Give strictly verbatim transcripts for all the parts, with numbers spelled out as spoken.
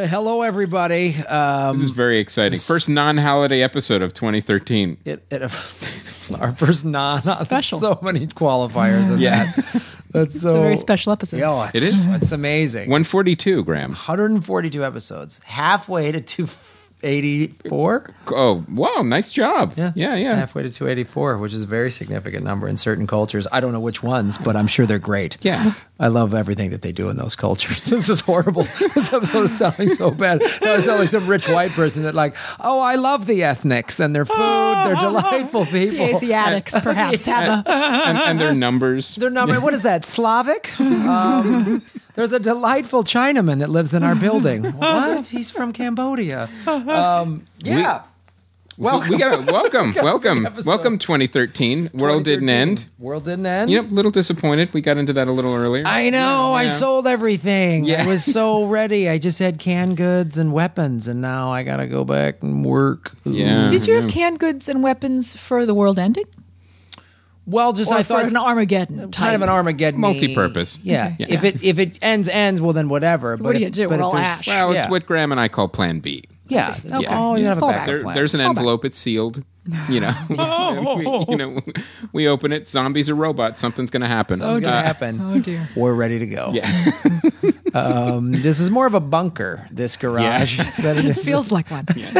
Uh, hello, everybody. Um, This is very exciting. First non-holiday episode of twenty thirteen. it, it, our first non Special. So many qualifiers in Yeah. that. That's so It's a very special episode. Yo, it's, It is? It's amazing. one forty-two, Graham. one hundred forty-two episodes, halfway to two eighty-four. Oh, wow, nice job. Yeah, yeah, yeah. halfway to two eighty-four, which is a very significant number in certain cultures. I don't know which ones, but I'm sure they're great. Yeah. I love everything that they do in those cultures. This is horrible. This episode is sounding so bad. I sound like some rich white person that like, oh, I love the ethnics and their food. They're delightful people. The Asiatics, perhaps, have a... and, and their numbers. Their number, what is that, Slavic? Um, there's a delightful Chinaman that lives in our building. What? He's from Cambodia. Um, yeah. Well, we got to welcome, welcome, episode. welcome. twenty thirteen. World didn't end. World didn't end. You know, a little disappointed. We got into that a little earlier. I know. I Yeah. sold everything. Yeah. I was so ready. I just had canned goods and weapons, and now I got to go back and work. Yeah. Did you have canned goods and weapons for the world ending? Well, just Or I for thought an Armageddon type? kind of an Armageddon Multi-purpose. Yeah. Yeah. If it if it ends ends, well then whatever. But do you if, do? But We're if all there's- ash. Well, yeah. it's what Graham and I call Plan B. Yeah. Okay. Oh, you have a Fallback. backup There, plan. there's an Fallback. envelope. It's sealed. You know, we, you know, we open it. Zombies or robots. Something's going to happen. Something's gonna Uh, happen. Oh, dear. We're ready to go. Yeah. Um, this is more of a bunker. This garage. than it is Feels like one. You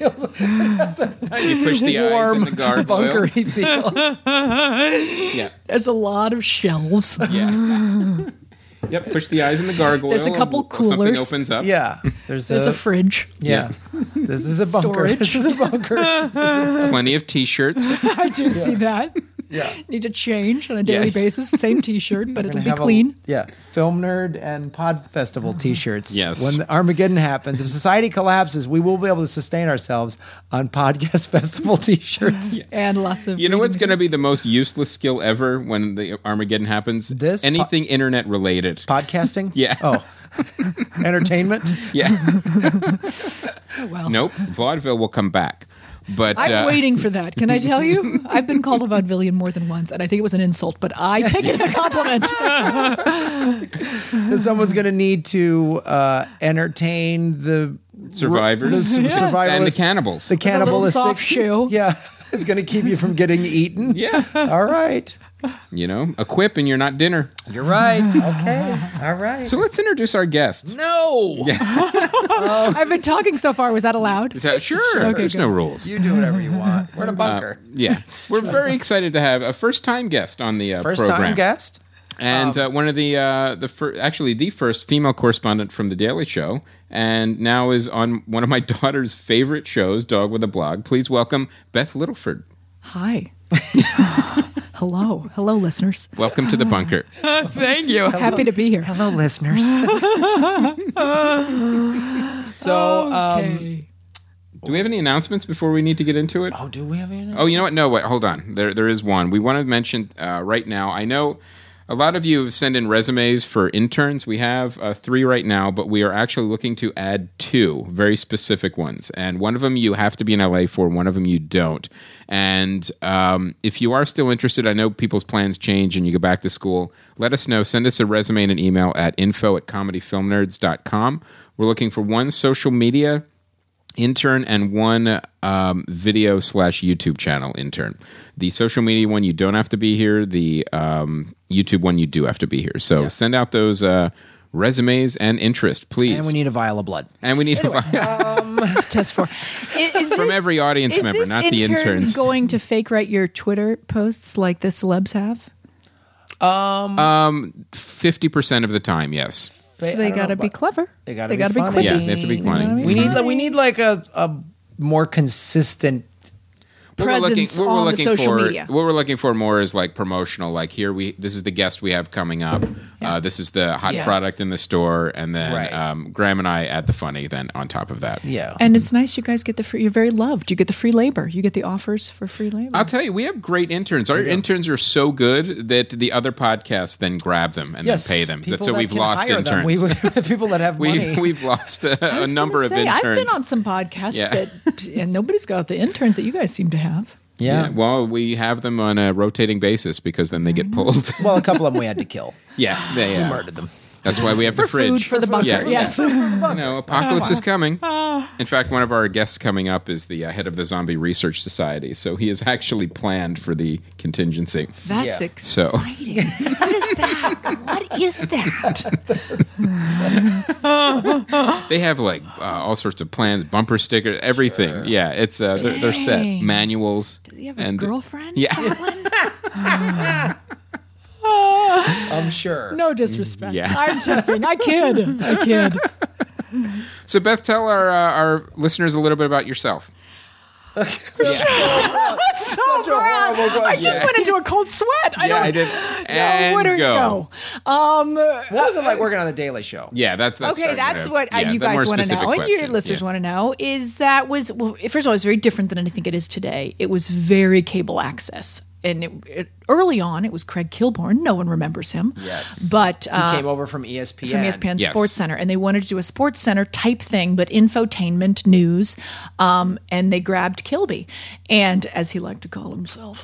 push the eyes warm, in the gargoyle. bunkery feel. Yeah. There's a lot of shelves. Yeah. Yep. Push the eyes in the gargoyle. There's a couple and Something coolers. opens up. Yeah. There's, There's a fridge. Yeah. This is a bunker. Storage. This is a bunker. Plenty of T-shirts. I do see that. Yeah. Need to change on a daily Yeah. basis. Same T-shirt, but it'll Gonna be have a- clean. yeah. Film Nerd and Pod Festival t-shirts. Yes. When Armageddon happens, if society collapses, we will be able to sustain ourselves on Podcast Festival t-shirts. And lots of... You know what's reading. going to be the most useless skill ever when the Armageddon happens? This po- Anything internet related. Podcasting? Yeah. Oh. Entertainment? Yeah. Oh, well. Nope. Vaudeville will come back. But I'm uh, waiting for that. Can I tell you? I've been called a vaudevillian more than once, and I think it was an insult, but I take it as a compliment. Someone's going to need to uh, entertain the survivors the su- Yes. survivalist- and the cannibals. the a little cannibalistic soft shoe. Yeah, it's going to keep you from getting eaten. Yeah. All right. You know, a quip and you're not dinner. You're right. Okay. All right. So let's introduce our guest. no. I've been talking so far. Was that allowed? Is that, sure. There's no rules. You do whatever you want. We're in a Uh, bunker. yeah. We're very excited to have a first-time guest on the uh, First program. time guest. And uh, one of the uh, the fir- actually the first female correspondent from the Daily Show, and now is on one of my daughter's favorite shows, Dog with a Blog. Please welcome Beth Littleford. Hi. Hello. Hello, listeners. Welcome to the bunker. Thank you. Happy to be here. Hello, listeners. so, um, Okay. Do we have any announcements before we need to get into it? oh, do we have any? Oh, you know what? No, wait, hold on. There, there is one. We want to mention uh, right now. I know a lot of you have sent in resumes for interns. We have uh, three right now, but we are actually looking to add two very specific ones. And one of them you have to be in L A for, one of them you don't. And um, if you are still interested, I know people's plans change and you go back to school. Let us know. Send us a resume and an email at info at comedyfilmnerds dot com. We're looking for one social media intern and one um, video slash YouTube channel intern. The social media one, you don't have to be here. The um, YouTube one, you do have to be here. So Yeah. send out those uh, resumes and interest, please. And we need a vial of blood. And we need To test for. Is, is from this- every audience is member, this not the intern interns. going to fake write your Twitter posts like the celebs have? Um, um, fifty percent of the time, yes. So I they don't got to know, be but clever. They got to gotta be be funny. quippy. Yeah, they have to be funny. We need we need like a, a more consistent. What we're looking, Presence what we're on the looking social for, media. What we're looking for more is like promotional. Like here, we this is the guest we have coming up. Uh, this is the hot Yeah. product in the store, and then Right. um, Graham and I add the funny. Then on top of that, Yeah. And it's nice you guys get the free, you're very loved. You get the free labor. You get the offers for free labor. I'll tell you, we have great interns. Our interns are so good that the other podcasts then grab them and yes. then pay them. People So that we've can lost hire them. interns. We, people that have money. We've, we've lost a, I a was number gonna of say, interns. I've been on some podcasts Yeah. that, and nobody's got the interns that you guys seem to have. yeah. Yeah, well, we have them on a rotating basis because then they get pulled. Well, a couple of them we had to kill. yeah, they We uh, murdered them. That's why we have the For fridge. food for the bunker, Yeah, yes. yeah. You know, apocalypse is coming. In fact, one of our guests coming up is the uh, head of the Zombie Research Society, so he has actually planned for the contingency. That's Yeah. So- exciting. What is that? What is that? They have like uh, all sorts of plans, bumper stickers, everything. Yeah, it's uh, they're, they're set. Dang. Manuals. Does he have and- a girlfriend? Yeah. That one? I'm sure. No disrespect. Yeah. I'm teasing. I kid. I kid. So, Beth, tell our uh, our listeners a little bit about yourself. That's so Such a bad. horrible question. I just went into a cold sweat. I Yeah, don't, I did. No, And where do we go. go? Um, What was it like working on the Daily Show? Yeah, that's, that's okay, that's uh, what uh, yeah, you the more guys want to specific know, and your questions, listeners yeah. want to know. Is that was well, first of all, it was very different than anything it is today. It was very cable access. And it, it, early on, it was Craig Kilborn. No one remembers him. Yes. But uh, He came over from E S P N. from E S P N Yes. Sports Center, and they wanted to do a Sports Center type thing, but infotainment news. Um, and they grabbed Kilby, and as he liked to call himself,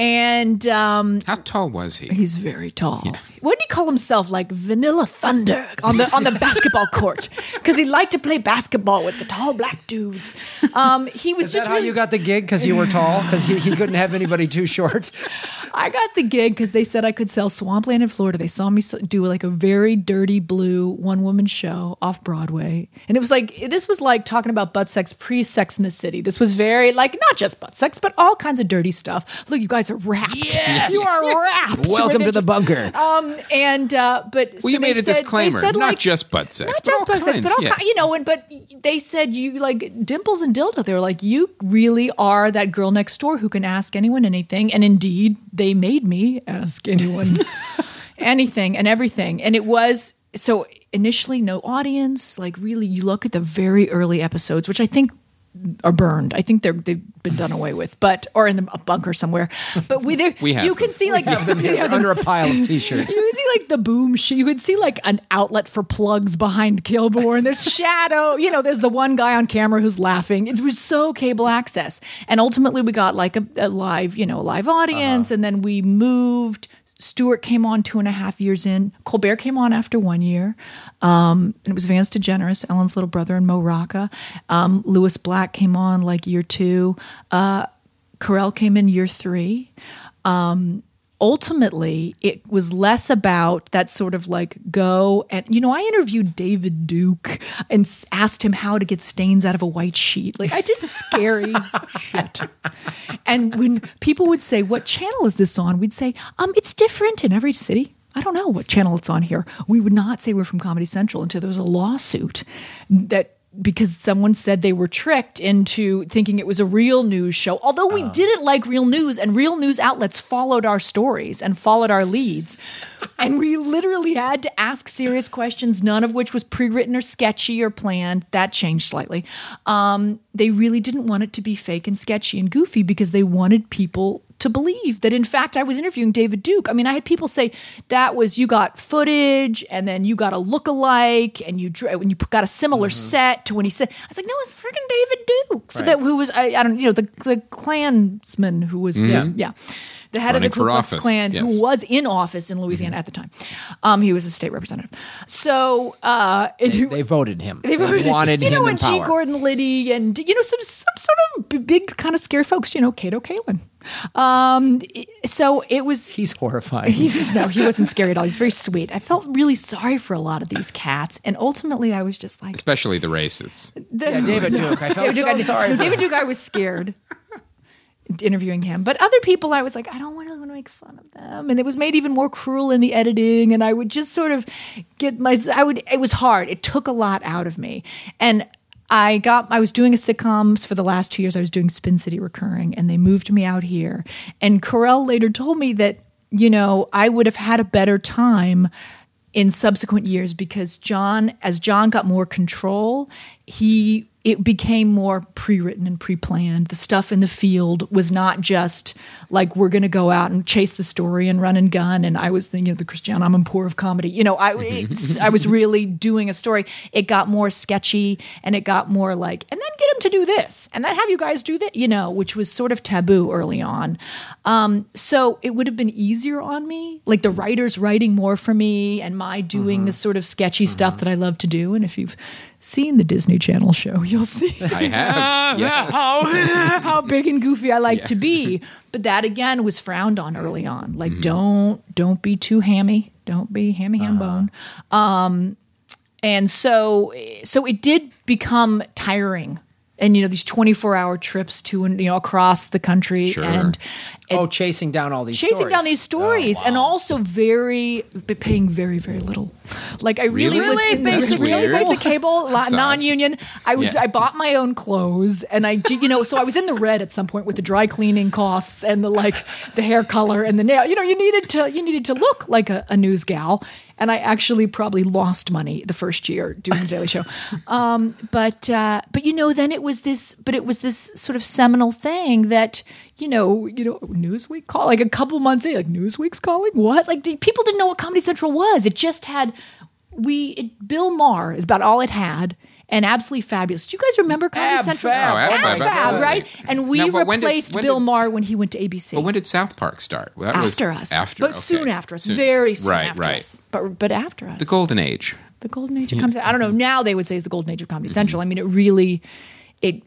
and um, How tall was he? he's very tall. What did he call himself? Like Vanilla Thunder on the on the basketball court, because he liked to play basketball with the tall black dudes. Um, he was Is just that how really, you got the gig? Because you were tall? Because he, he couldn't have anybody too short? I got the gig because they said I could sell Swampland in Florida. They saw me s- do like a very dirty blue one woman show off Broadway. And it was like, this was like talking about butt sex pre Sex in the City. This was very like, not just butt sex, but all kinds of dirty stuff. Look, you guys are wrapped. Yes. You are wrapped. Welcome to the bunker. Um, and, uh, but Well, so you they made a said- they disclaimer. said, Not like, just butt sex. not but just all butt sex, kinds, but all yeah. ki- you know, and but they said you like Dimples and Dildo. They were like, you really are that girl next door who can ask anyone anything. And indeed, they made me ask anyone anything and everything. And it was so initially no audience. Like really, you look at the very early episodes, which I think are burned. I think they're they've been done away with, but or in the, a bunker somewhere. But we there We have you them. can see like Have them here under a pile of T-shirts. you would see like the boom. sh- You would see like an outlet for plugs behind Kilborn. There's shadow. You know, there's the one guy on camera who's laughing. It was so cable access, and ultimately we got like a, a live, you know, a live audience, Uh-huh. and then we moved. Stewart came on two and a half years in. Colbert came on after one year. Um, and it was Vance DeGeneres, Ellen's little brother, and Mo Rocca. Um, Lewis Black came on like year two. Uh, Carell came in year three. Um, ultimately, it was less about that sort of like go and, you know, I interviewed David Duke and s- asked him how to get stains out of a white sheet. Like I did scary shit. And when people would say, what channel is this on? We'd say, um, it's different in every city. I don't know what channel it's on here. We would not say we're from Comedy Central until there was a lawsuit that because someone said they were tricked into thinking it was a real news show. Although we didn't like real news, and real news outlets followed our stories and followed our leads. And we literally had to ask serious questions, none of which was pre-written or sketchy or planned. That changed slightly. Um, they really didn't want it to be fake and sketchy and goofy because they wanted people to believe that, in fact, I was interviewing David Duke. I mean, I had people say that was you got footage and then you got a look-alike and you dr- when you got a similar set to when he said. I was like, no, it's freaking David Duke, for Right. that, who was I, I don't you know the the Klansman who was the yeah. The head Running of the Ku for Klux office, Klan, yes. who was in office in Louisiana at the time. Um, he was a state representative. So uh, and They, he- they voted him. they They wanted you know, him in and G. power. Gordon Liddy and, you know, some, some sort of b- big kind of scary folks, you know, Cato Kalin. Um, so it was, He's horrifying. he's, no, he wasn't scary at all. He's very sweet. I felt really sorry for a lot of these cats. And ultimately I was just like, Especially the racists. the, yeah, David Duke. I felt David Duke, so I, sorry no, for David him. Duke, I was scared interviewing him. But other people, I was like, I don't really want to make fun of them. And it was made even more cruel in the editing. And I would just sort of get my, I would, it was hard. It took a lot out of me. And I got, I was doing a sitcoms for the last two years. I was doing Spin City Recurring, and they moved me out here. And Carell later told me that, you know, I would have had a better time in subsequent years because John, as John got more control, he it became more pre-written and pre-planned. The stuff in the field was not just like we're going to go out and chase the story and run and gun. And I was the, you know, the Christiane Amanpour of comedy. You know, I it's, I was really doing a story. It got more sketchy and it got more like, and then get him to do this and then have you guys do that, you know, which was sort of taboo early on. Um, so it would have been easier on me, like the writers writing more for me and my doing mm-hmm. this sort of sketchy mm-hmm. stuff that I love to do. And if you've seen the Disney Channel show, you'll see I have yes. how, how big and goofy I like yeah. to be. But that again was frowned on early on. Like mm-hmm. don't don't be too hammy. Don't be hammy ham uh-huh. bone. Um, and so so it did become tiring. And, you know, these twenty-four hour trips to, and you know, across the country. Sure. And, and oh, chasing down all these chasing stories. down these stories. Oh, wow. And also very, but paying very, very little. Like I really, Really? was in Basic the, really cable? basic cable, That's non-union. I was, Yeah. I bought my own clothes and I, did- you know, so I was in the red at some point with the dry cleaning costs and the, like the hair color and the nail, you know, you needed to, you needed to look like a, a news gal. And I actually probably lost money the first year doing the Daily Show. Um, but, uh, but you know, then it was this, but it was this sort of seminal thing that, you know, you know, Newsweek call like a couple months in, like Newsweek's calling what? Like people didn't know what Comedy Central was. It just had, we, it, Bill Maher is about all it had. And Absolutely Fabulous. Do you guys remember Comedy Ab Central? Fab. Oh, Ab Ab Fab, Fab, absolutely. right? And we Now, but when did- replaced when Bill did- Maher when he went to A B C. But when did South Park start? Well, that was After us. After, But okay. soon after us. Soon. Very soon right, after right. us. But, but after us. The golden age. The golden age of comedy. I don't know. Now they would say it's the golden age of Comedy Central. I mean, it really, it.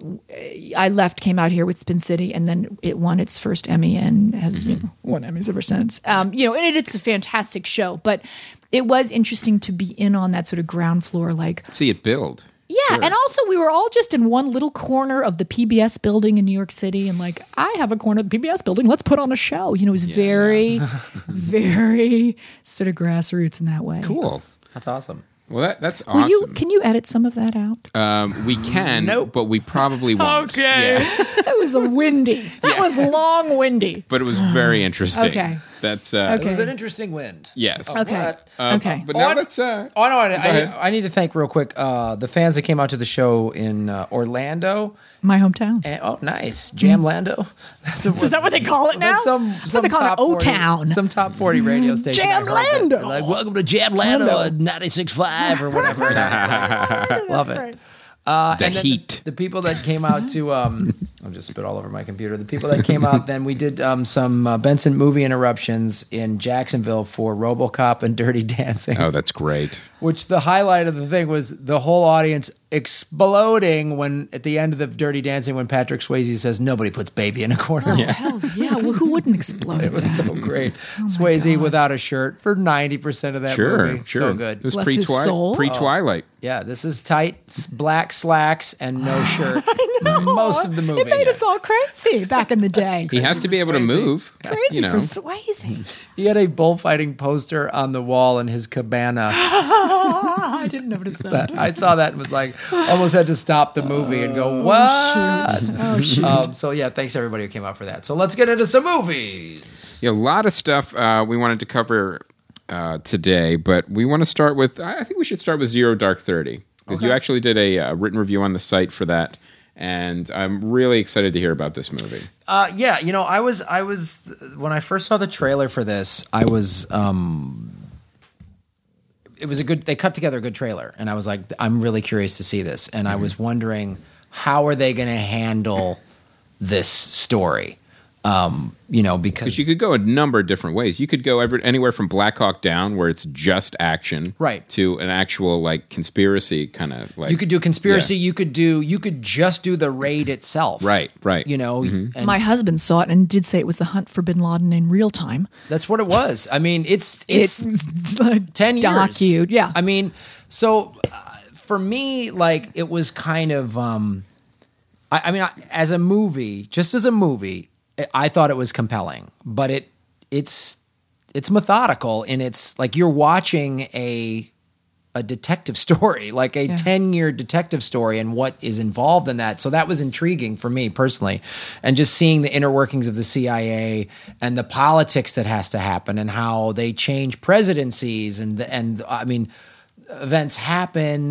I left, came out here with Spin City, and then it won its first Emmy and has you know, won Emmys ever since. Um, you know, and it, it's a fantastic show. But it was interesting to be in on that sort of ground floor, like See it build. yeah. Sure. And also, we were all just in one little corner of the P B S building in New York City, and like, I have a corner of the P B S building. Let's put on a show. You know, it was very, very sort of grassroots in that way. Cool. That's awesome. Well, that that's Will awesome. you? Can you edit some of that out? Um, we can, Nope. but we probably won't. Okay. Yeah. That was a windy. That was long windy. But it was very interesting. Okay. That's uh, Okay. It was an interesting wind. yes. Okay. What? Um, Okay. But Oh, now I- let's. Uh, Oh no! I, I, ahead. I need to thank real quick uh, the fans that came out to the show in uh, Orlando. My hometown. And, oh, nice, Jam Lando. That's a, Is that what they call it now? That's some, I thought some they call it top forty, O-Town. some top forty radio station. Jam I heard that. Lando. They're like, welcome to Jam Lando, Lando. ninety-six point five or whatever. it is. Love it. Great. Uh, The and then heat. The, the people that came out to, um, I'll just spit all over my computer. The people that came out, then we did um, some uh, Benson movie interruptions in Jacksonville for RoboCop and Dirty Dancing. oh, that's great. Which the highlight of the thing was the whole audience exploding when at the end of the Dirty Dancing when Patrick Swayze says nobody puts baby in a corner. Oh, hells yeah. Well, who wouldn't explode? It was that? so great. Oh, my Swayze God. without a shirt for ninety percent of that Sure, movie. sure. So good. It was Bless pre his soul. pre Twilight. Yeah, this is tight s- black slacks and no shirt. Most of the movie. It made us all crazy back in the day. He has to be able to Swayze. move. Crazy you know. for Swayze. He had a bullfighting poster on the wall in his cabana. I didn't notice that. That I saw that and was like, almost had to stop the movie and go, what? Oh, shoot. Um, so yeah, thanks everybody who came out for that. So let's get into some movies. Yeah, a lot of stuff uh, we wanted to cover uh, today, but we want to start with. I think we should start with Zero Dark Thirty because you actually did a uh, written review on the site for that, and I'm really excited to hear about this movie. Uh, yeah, you know, I was, I was, when I first saw the trailer for this, I was, um, it was a good, they cut together a good trailer, and I was like, I'm really curious to see this, and I was wondering, how are they going to handle this story? Um, you know, because Because you could go a number of different ways. You could go every, anywhere from Black Hawk Down, where it's just action, Right. to an actual like conspiracy kind of like. you could do conspiracy, Yeah. you could do, you could just do the raid itself. Right, right. You know, and My husband saw it and did say it was the hunt for Bin Laden in real time. that's what it was. I mean, it's, it's, It's like ten years. docued, yeah. I mean, so uh, for me, like it was kind of. Um, I, I mean, I, as a movie, just as a movie, I- I thought it was compelling, but it it's it's methodical and it's like you're watching a a detective story, like a Yeah. ten year detective story, and what is involved in that. So that was intriguing for me personally, and just seeing the inner workings of the C I A and the politics that has to happen, and how they change presidencies, and the, and I mean, events happen.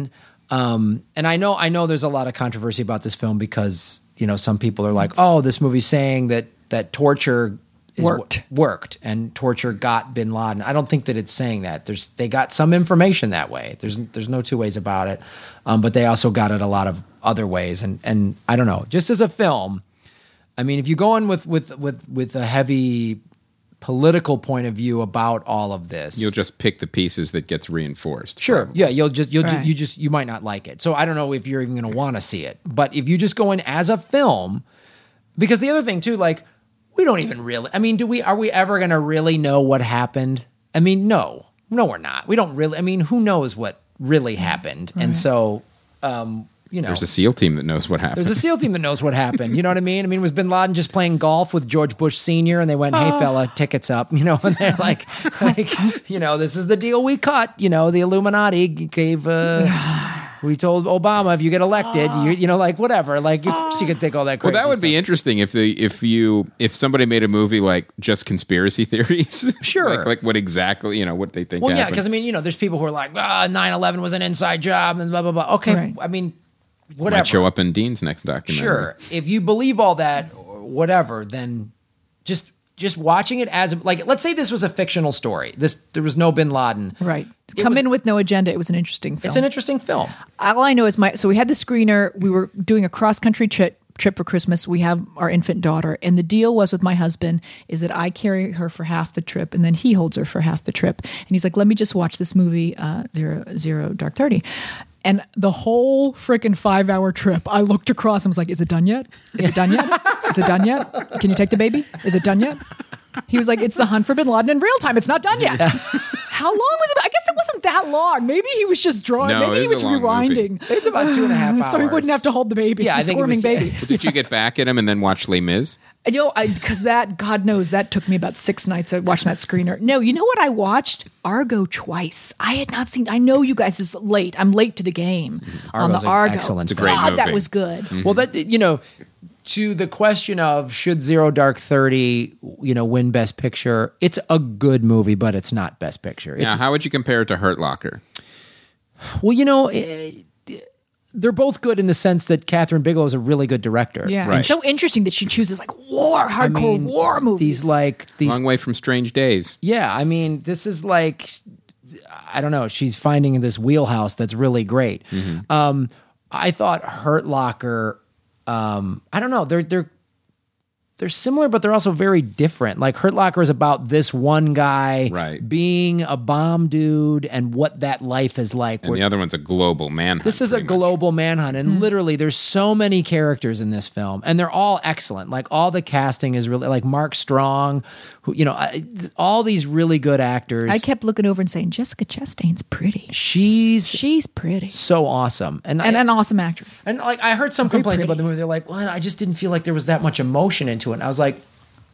Um, and I know I know there's a lot of controversy about this film because you know some people are like, oh, this movie's saying that that torture is Worked. worked and torture got Bin Laden. I don't think that it's saying that. There's they got some information that way. There's there's no two ways about it. Um, but they also got it a lot of other ways. And and I don't know. Just as a film, I mean, if you go in with with with with a heavy political point of view about all of this, You'll just pick the pieces that gets reinforced. sure, probably. yeah, you'll just you'll ju- Right. you just you might not like it. So I don't know if you're even going to want to see it. But if you just go in as a film, because the other thing too, like we don't even really. I mean, do we? Are we ever going to really know what happened? I mean, no, no, we're not. We don't really. I mean, who knows what really happened? And so, um, you know, There's a SEAL team that knows what happened. there's a SEAL team that knows what happened. You know what I mean? I mean, was Bin Laden just playing golf with George Bush Senior and they went, hey, fella, tickets up, you know, and they're like, like, you know, this is the deal we cut. You know, the Illuminati gave, uh, we told Obama, if you get elected, you, you know, like whatever. Like, of course you could think all that Well, crazy that would be stuff. interesting if the if you if somebody made a movie like just conspiracy theories. Sure. like, like what exactly you know what they think. Well, yeah, happened. because I mean, you know, there's people who are like, ah, nine eleven was an inside job and blah, blah, blah. Okay, Right. I mean, whatever. might show up in Dean's next documentary. Sure. If you believe all that or whatever, then just just watching it as like let's say this was a fictional story. This there was no Bin Laden. Right. It Come was- in with no agenda. It was an interesting film. It's an interesting film. All I know is my so we had the screener. We were doing a cross country trip trip for Christmas. We have our infant daughter, and the deal was with my husband is that I carry her for half the trip, and then he holds her for half the trip. And he's like, "Let me just watch this movie, uh, Zero Zero Dark Thirty." And the whole freaking five hour trip, I looked across and was like, "Is it done yet? Is it done yet? Is it done yet? Can you take the baby? Is it done yet?" He was like, "It's the hunt for Bin Laden in real time. It's not done yet." How long was it? I guess it wasn't that long. Maybe he was just drawing. No, Maybe it he was was a long rewinding. It's about two and a half hours. So he wouldn't have to hold the baby. Yeah, Yeah, I the think it squirming was- baby. Well, did you get back at him and then watch Les Mis? And, you know, because that, God knows, that took me about six nights of watching that screener. No, you know what I watched? Argo twice. I had not seen. I know you guys is late. I'm late to the game on Argo's the an Argo. excellent It's a great God, that movie. was good. Well, that you know, to the question of should Zero Dark Thirty, you know, win Best Picture? It's a good movie, but it's not Best Picture. It's, Yeah, how would you compare it to Hurt Locker? Well, you know, eh, they're both good in the sense that Catherine Bigelow is a really good director. Yeah, Right. it's so interesting that she chooses like war, I hardcore mean, war movies. These like these. Long way from Strange Days. Yeah, I mean, this is like, I don't know. She's finding this wheelhouse that's really great. Um, I thought Hurt Locker. Um, I don't know. They're they're they're similar, but they're also very different. Like Hurt Locker is about this one guy Right. being a bomb dude and what that life is like. And where- the other one's a global manhunt. This is a pretty much. global manhunt, and literally, there's so many characters in this film, and they're all excellent. Like all the casting is really like Mark Strong, who you know, I- all these really good actors. I kept looking over and saying, Jessica Chastain's pretty. She's She's pretty. so awesome, and And I, an awesome actress. and like I heard some Very complaints pretty. about the movie. They're like, "Well, I just didn't feel like there was that much emotion into it." And I was like,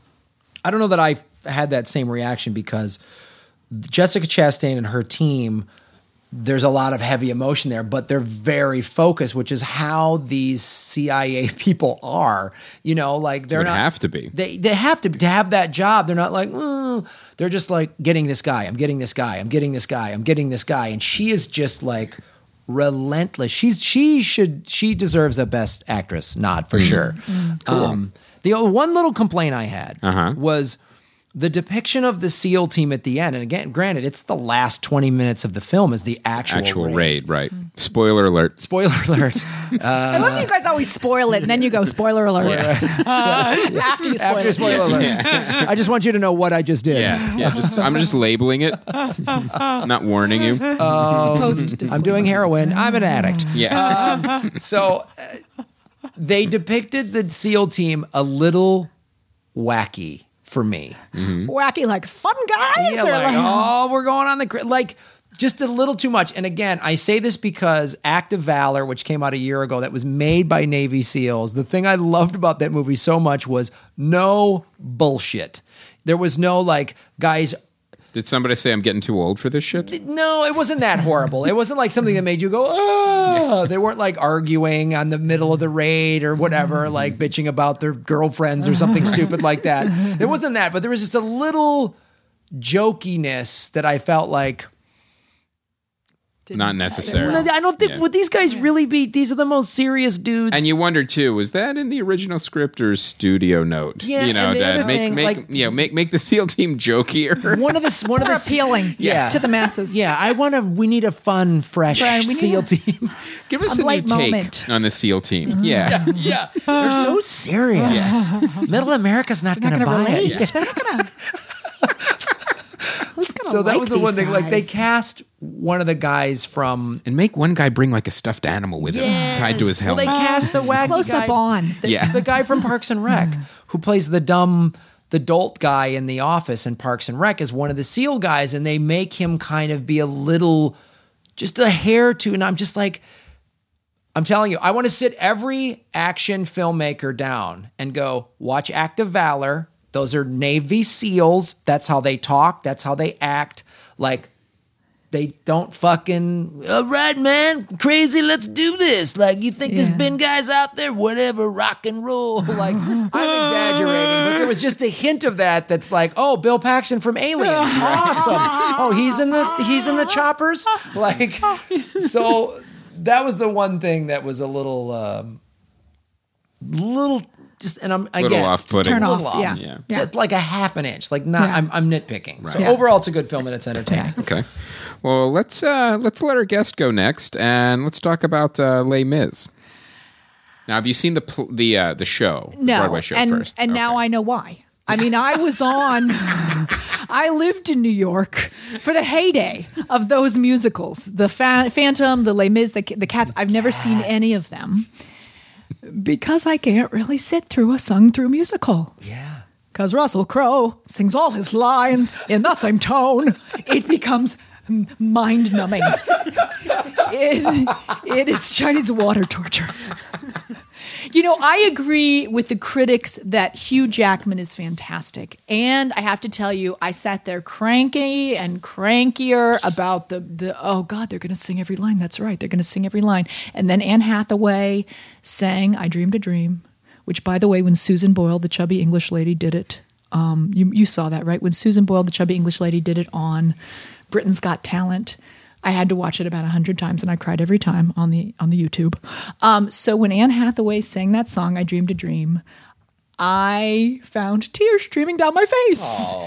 I don't know that I had that same reaction because Jessica Chastain and her team, there's a lot of heavy emotion there, but they're very focused, which is how these C I A people are. You know, like they're Would not have to be. They they have to to have that job. They're not like, "Oh." They're just like getting this guy. I'm getting this guy. I'm getting this guy. I'm getting this guy. And she is just like relentless. She's she should she deserves a Best Actress nod for sure. Um, the one little complaint I had Uh-huh. was the depiction of the SEAL team at the end. And again, granted, it's the last twenty minutes of the film is the actual, Actual raid. raid, right. Spoiler alert. Spoiler alert. I love that you guys always spoil it, and then you go, spoiler alert. After you spoil After it. spoiler alert. I just want you to know what I just did. Yeah, yeah. Just, I'm just labeling it, not warning you. Post I'm doing heroin. I'm an addict. Yeah, So uh, they depicted the SEAL team a little wacky for me. wacky, like fun guys. Yeah, or like, like- oh, we're going on the cri-" like just a little too much. And again, I say this because Act of Valor, which came out a year ago, that was made by Navy SEALs. The thing I loved about that movie so much was no bullshit. There was no like guys. did somebody say I'm getting too old for this shit? No, it wasn't that horrible. It wasn't like something that made you go, ah. They weren't like arguing on the middle of the raid or whatever, like bitching about their girlfriends or something stupid like that. It wasn't that, but there was just a little jokiness that I felt like not necessary. I don't think Yeah. would these guys really be. These are the most serious dudes. And you wonder too, was that in the original script or studio note? Yeah, you know and the that other make thing, make like- you know make make the SEAL team jokier. one of the one of More the appealing Yeah. to the masses. Yeah, I want to. We need a fun, fresh Right, we need SEAL a- team. Give us A a, new light take moment. on the SEAL team. Yeah. Yeah, they're so serious. Middle America's not They're going to not buy gonna relate. it. They're not gonna. Who's gonna So that like was the one these thing. Like they guys? cast one of the guys from. And make one guy bring like a stuffed animal with him tied to his Well, helmet. they cast the wacky Close guy. up on. The, Yeah. the guy from Parks and Rec who plays the dumb, the dolt guy in The Office in Parks and Rec is one of the SEAL guys, and they make him kind of be a little, just a hair too. And I'm just like, I'm telling you, I want to sit every action filmmaker down and go, watch Act of Valor. Those are Navy SEALs. That's how they talk. That's how they act. Like, they don't fucking, all right, man, crazy, let's do this. Like, you think there's Yeah. been guys out there, whatever, rock and roll. Like, I'm exaggerating, but there was just a hint of that that's like, oh, Bill Paxton from Aliens. Awesome. Oh, he's in the he's in the choppers? Like, so that was the one thing that was a little, um, little, just, and I'm, Little again, off-putting. Turn a off. little off. Yeah. Yeah. Yeah. Just like a half an inch. Like, not, Yeah. I'm, I'm nitpicking. So Yeah. overall, it's a good film and it's entertaining. Okay. Well, let's uh, let's let our guest go next, and let's talk about uh, Les Mis. Now, have you seen the pl- the uh, the show, the No, Broadway show and first? and now Okay. I know why. I mean, I was on. I lived in New York for the heyday of those musicals, the Fa- Phantom, the Les Mis, the, the Cats. I've never seen any of them because I can't really sit through a sung-through musical. Yeah. Because Russell Crowe sings all his lines in the same tone. It becomes m- mind-numbing. It, it is Chinese water torture. You know, I agree with the critics that Hugh Jackman is fantastic. And I have to tell you, I sat there cranky and crankier about the, the oh, God, they're going to sing every line. That's right. They're going to sing every line. And then Anne Hathaway sang I Dreamed a Dream, which, by the way, when Susan Boyle, the chubby English lady, did it, um, you, you saw that, right? When Susan Boyle, the chubby English lady, did it on Britain's Got Talent, I had to watch it about a hundred times, and I cried every time on the on the YouTube. Um, so when Anne Hathaway sang that song, "I Dreamed a Dream," I found tears streaming down my face.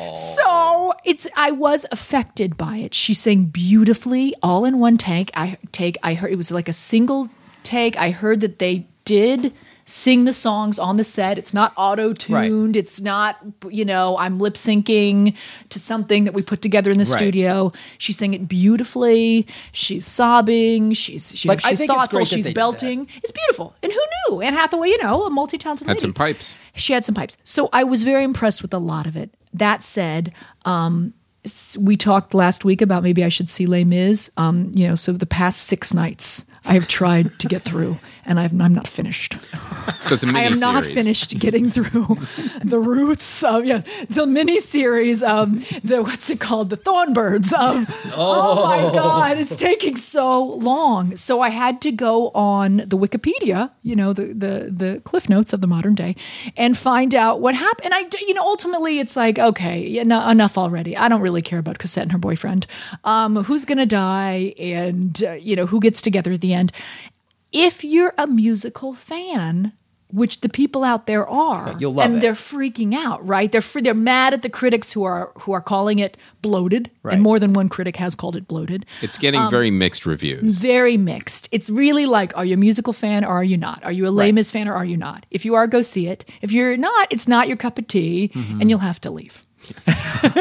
So it's I was affected by it. She sang beautifully, all in one take. I take. I heard it was like a single take. I heard that they did sing the songs on the set. It's not auto-tuned. Right. It's not, you know, I'm lip syncing to something that we put together in the Right. studio. She sang it beautifully. She's sobbing. She's she, Like, I she's think it's thoughtful. great that She's they did belting. It's beautiful. And who knew? Anne Hathaway, you know, a multi-talented had lady. some pipes. She had some pipes. So I was very impressed with a lot of it. That said, um, s- we talked last week about maybe I should see Les Mis. Um, you know, so the past six nights I have tried to get through, and I've, I'm not finished. So it's a mini I am not series. finished getting through the roots of yeah, the mini series of the what's it called, the Thornbirds of oh. my god, it's taking so long. So I had to go on the Wikipedia, you know, the the the Cliff Notes of the modern day, and find out what happened. And I, you know, ultimately it's like okay, en- enough already. I don't really care about Cosette and her boyfriend. Um, who's gonna die, and uh, you know who gets together at the end. If you're a musical fan, which the people out there are, You'll love and it. they're freaking out, right? They're fr- they're mad at the critics who are who are calling it bloated, Right. and more than one critic has called it bloated. It's getting Um, very mixed reviews. Very mixed. It's really like, are you a musical fan or are you not? Are you a Les Right. Mis fan or are you not? If you are, go see it. If you're not, it's not your cup of tea, Mm-hmm. and you'll have to leave. So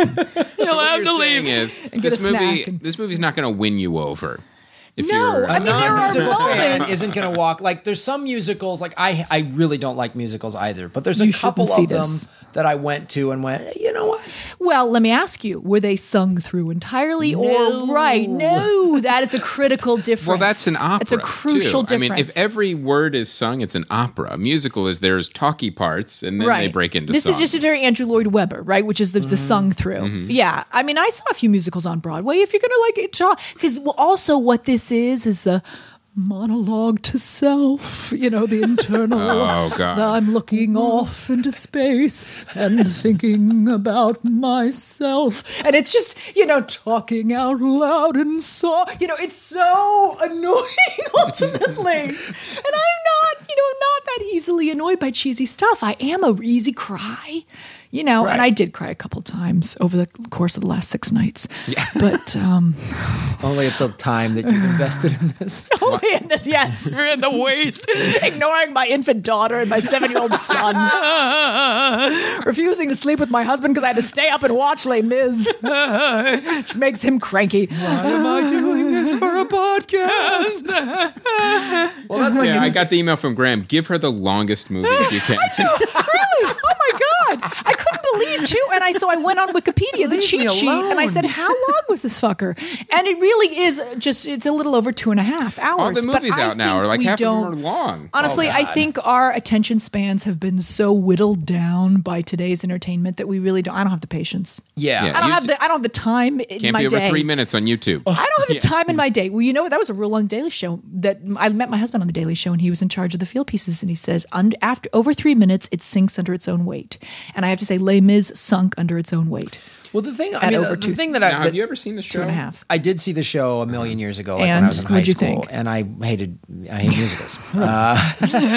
what you're saying is and get this a movie snack and- this movie's not going to win you over. If No, you're I mean, there are non-musical fan moments. isn't going to walk. Like, there's some musicals. Like, I I really don't like musicals either. But there's a You couple shouldn't see of them this. that I went to and went, you know what? Well, let me ask you: were they sung through entirely, No. or right? No, that is a critical difference. well, that's an opera. It's a crucial too. difference. I mean, if every word is sung, it's an opera. A musical is there's talky parts, and then right. they break into this song. is just a very Andrew Lloyd Webber, right? Which is the, Mm-hmm. the sung through. Yeah, I mean, I saw a few musicals on Broadway. If you're gonna like it, because also what this is is the monologue to self, you know, the internal. Oh, God. I'm looking off into space and thinking about myself. And it's just, you know, talking out loud and so, you know, it's so annoying ultimately. And I'm not, you know, I'm not that easily annoyed by cheesy stuff. I am a easy cry. You know, Right. and I did cry a couple times over the course of the last six nights. Yeah. But um, Only at the time that you've invested in this. only in this, yes, we're in the waste, ignoring my infant daughter and my seven-year-old son, refusing to sleep with my husband because I had to stay up and watch Les Mis, which makes him cranky. Why am I doing this for a podcast? Well, that's like Yeah, in- I got the email from Graham. Give her the longest movie you can. Really? Oh my God. I couldn't believe too. And I so I went on Wikipedia, the Leave cheat me sheet, and I alone. said, how long was this fucker? And it really is just, it's a little over two and a half hours. All the But movies I out now think are like we half of them don't- are long. Honestly, Oh, I God. think our attention spans have been so whittled down by today's entertainment that we really don't. I don't have the patience. yeah. Yeah. I don't You have s- the. I don't have the time in Can't my be over day. three minutes on YouTube. I don't have the time in my day. Well, you know what? That was a real long Daily Show. That I met my husband on the Daily Show, and he was in charge of the field pieces, and he says, "Und- after over three minutes, it sinks under its own weight." And I have to say, Les Mis sunk under its own weight. Well, the thing, I At mean, over the, two- the thing that I Now, that- have you ever seen the show? Two and a half. I did see the show a million years ago, like when And I was in high what'd you school, think? and I hated I hate musicals. Uh,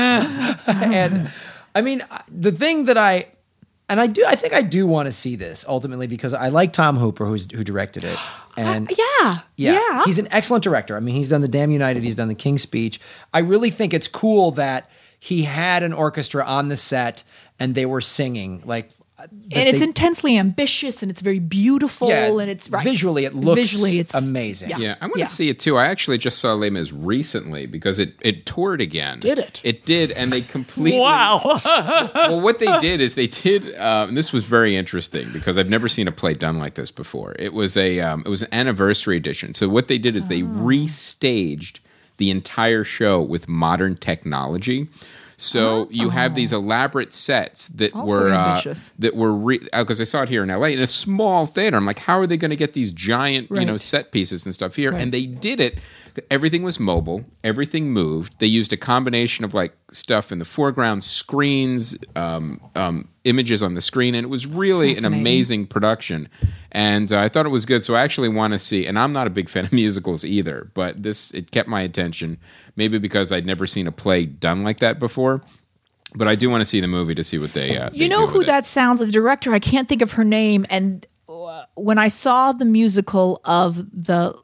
and I mean, the thing that I and I do, I think I do want to see this ultimately because I like Tom Hooper, who's who directed it, and Yeah, yeah, yeah. he's an excellent director. I mean, he's done The Damn United, he's done The King's Speech. I really think it's cool that he had an orchestra on the set and they were singing like. and it's intensely ambitious, and it's very beautiful, Yeah, and it's right. visually it looks visually it's amazing. Yeah, Yeah, I want to yeah. see it too. I actually just saw Les Mis recently because it, it toured again. Did it? It did, and they completely. Wow. Well, what they did is they did. Um, and this was very interesting because I've never seen a play done like this before. It was a um, it was an anniversary edition. So what they did is Oh. they restaged the entire show with modern technology. So you have these elaborate sets that Also were uh, ambitious. that were because I saw it here in L A in a small theater. I'm like, how are they going to get these giant you know Right. set pieces and stuff here? Right. And they did it. Everything was mobile. Everything moved. They used a combination of like stuff in the foreground, screens, um, um, images on the screen, and it was really an Fascinating. amazing production. And uh, I thought it was good. So I actually want to see. And I'm not a big fan of musicals either, but this it kept my attention. Maybe because I'd never seen a play done like that before. But I do want to see the movie to see what they. Uh, You they know do who with it. that sounds like? The director, I can't think of her name. And uh, when I saw the musical of the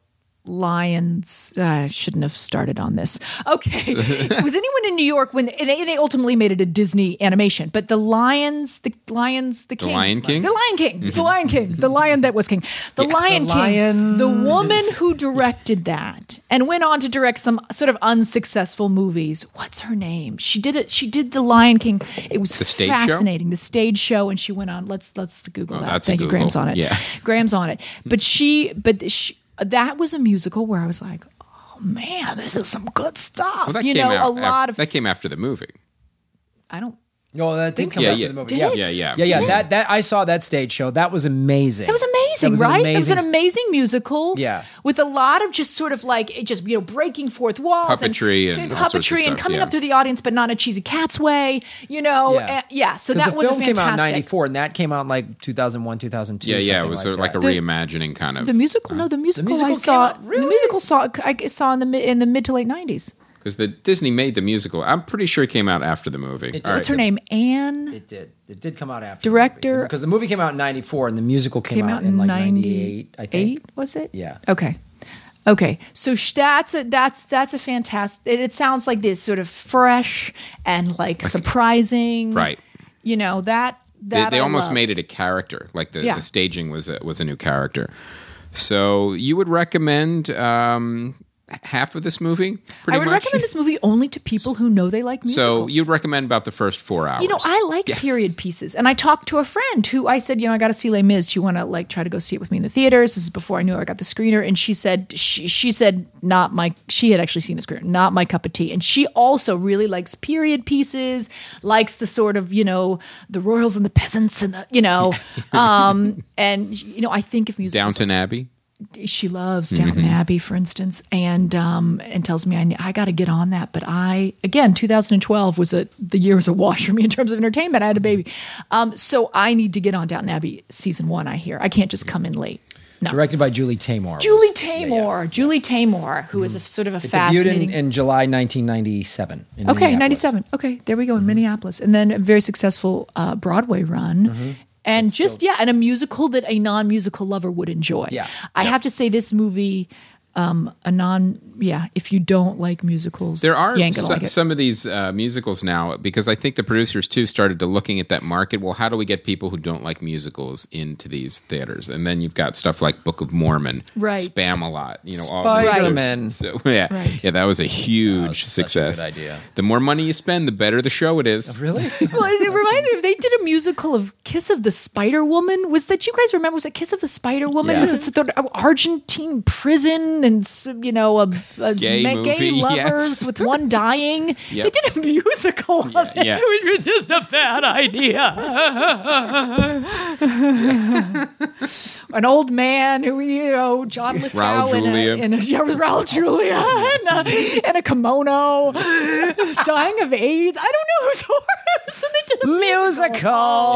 Lions, uh, I shouldn't have started on this. Okay, was anyone in New York when they, they ultimately made it a Disney animation? But the Lions, the Lions, the King, Lion King? the Lion King, the Lion King, the lion that was king, the Lion The King, the Lions. woman who directed that and went on to direct some sort of unsuccessful movies. What's her name? She did it. She did the Lion King. It was The stage show? fascinating. The stage show, and she went on. Let's let's Google Oh, that. that's a Thank you, Google. Graham's on it. Yeah. Graham's on it. But she, but she, that was a musical where I was like, oh man, this is some good stuff. Well, that you came know, out a lot af- of. that came after the movie. I don't. No, that did Think come so. after Yeah, the movie. Did Yeah, it? Yeah, yeah, yeah, yeah. yeah. That that I saw that stage show. That was amazing. It was amazing, That was an right? It was an amazing- amazing musical. Yeah. With a lot of just sort of like, it just, you know, breaking fourth walls. Puppetry and all sorts of puppetry and stuff, coming yeah. up through the audience, but not in a cheesy cat's way, you know? Yeah. Yeah. yeah so 'Cause that the was a film came out in fantastic. ninety-four, and that came out in like two thousand one, two thousand two. Yeah, yeah. It something was like sort of like a that. reimagining kind of. The musical, no, the musical, musical I came saw. out- really? The musical saw I saw in the mi- in the mid to late nineties. Because the Disney made the musical. I'm pretty sure it came out after the movie. did. All What's right. her name? Anne. It did. It did come out after Director- the movie. Because the movie came out in ninety-four, and the musical came, Came out in in like ninety-eight. I think. ninety-eight. Was it? Yeah. Okay. Okay, so sh- that's a that's that's a fantastic. It, it sounds like this sort of fresh and like surprising, Right. You know that They, that they I almost love. made it a character. Like the, Yeah. the staging was a, was a new character. So you would recommend um, half of this movie? Pretty I would much? recommend this movie only to people who know they like So musicals. you'd recommend about the first four hours. You know, I like period pieces. And I talked to a friend who I said, you know, I got to see Les Mis. Do you want to like try to go see it with me in the theaters? This is before I knew I got the screener. And she said, she, she said, not my, she had actually seen the screener, not my cup of tea. And she also really likes period pieces, likes the sort of, you know, the royals and the peasants and the, you know, um, and, you know, I think if musicals. Downton Abbey. she loves Downton Abbey, for instance, and um, and tells me I, I got to get on that. But I, again, two thousand twelve was a the year was a wash for me in terms of entertainment. I had a baby, um, so I need to get on Downton Abbey season one. I hear I can't just come in late. No. Directed by Julie Taymor. Julie Taymor, yeah, yeah. Julie Taymor, who mm-hmm. is a sort of a it fascinating. Debuted in, in July nineteen ninety-seven. In okay, ninety-seven. Okay, there we go in mm-hmm. Minneapolis, and then a very successful uh, Broadway run. Mm-hmm. And it's just, still, yeah, and a musical that a non-musical lover would enjoy. Yeah. I yeah. have to say this movie, um, a non, yeah, if you don't like musicals, there are you ain't gonna so, like it. some of these uh, musicals now, because I think the producers, too, started to looking at that market. Well, how do we get people who don't like musicals into these theaters? And then you've got stuff like Book of Mormon, right. Spam-A-Lot, you know, all Spider-Man. So, yeah, right. yeah, that was a huge that was success. Such a good idea. The more money you spend, the better the show it is. Really? Well, it reminds me, if they did a musical of Kiss of the Spider Woman. Was that, you guys remember, was it Kiss of the Spider Woman? Yeah. Was it the Argentine prison and, you know, a, a Gay ma- movie, gay lovers yes. with one dying? Yep. They did a musical of Yeah, it, yeah. which was just a bad idea. An old man who, you know, John Lithgow Raul in Julia. a, in a yeah, Raul Julia in a, in a kimono, dying of AIDS. I don't know who's horse. And they did a Musical.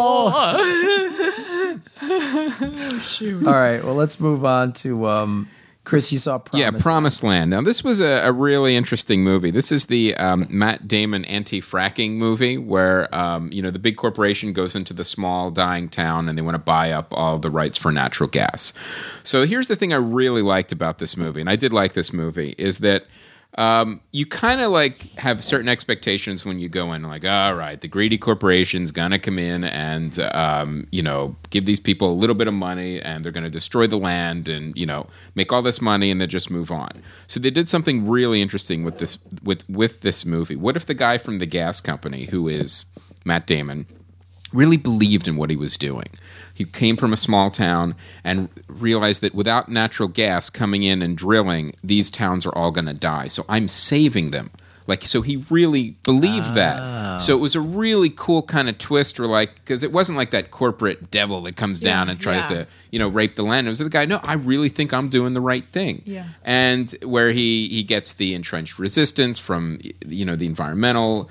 Oh, shoot. All right. Well, let's move on to um, Chris. You saw Promised Yeah, Promised Land. Now, this was a, a really interesting movie. This is the um, Matt Damon anti-fracking movie where, um, you know, the big corporation goes into the small dying town and they want to buy up all the rights for natural gas. So here's the thing I really liked about this movie, and I did like this movie, is that Um, you kind of like have certain expectations when you go in, like, all right, the greedy corporation's gonna come in and um, you know, give these people a little bit of money, and they're gonna destroy the land and, you know, make all this money and then just move on. So they did something really interesting with this with with this movie. What if the guy from the gas company, who is Matt Damon, really believed in what he was doing? He came from a small town and realized that without natural gas coming in and drilling, these towns are all going to die. So I'm saving them. Like, so he really believed Oh. that. So it was a really cool kind of twist, or like, because it wasn't like that corporate devil that comes down Yeah, and tries yeah. to, you know, rape the land. It was the guy, no, I really think I'm doing the right thing. Yeah. And where he, he gets the entrenched resistance from, you know, the environmental